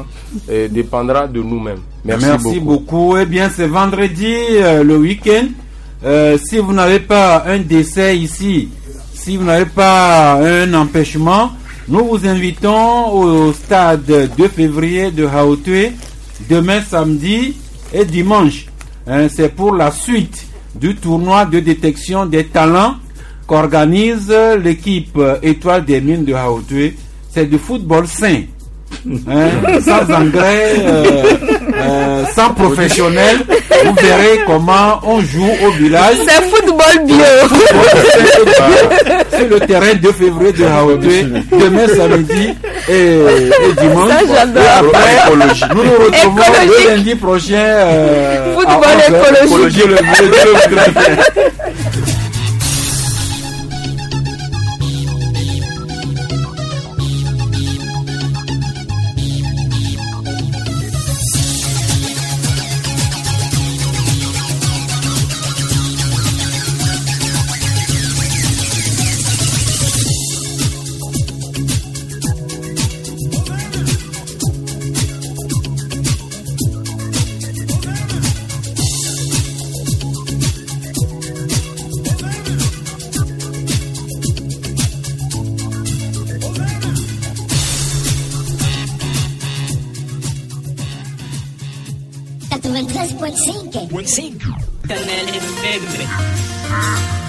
de nous-mêmes. Merci beaucoup. Eh bien, c'est vendredi, le week-end. Si vous n'avez pas un décès ici, si vous n'avez pas un empêchement, nous vous invitons au stade 2 février de Hautoué demain samedi et dimanche. C'est pour la suite du tournoi de détection des talents qu'organise l'équipe Étoile des Mines de Hautoué. C'est du football sain, sans engrais, sans professionnel, vous verrez comment on joue au village. C'est football bio. C'est le terrain 2 février de Haouté, demain samedi et dimanche. Ça, j'adore. Et après, nous nous retrouvons le lundi prochain. Football écologique. Canal FM.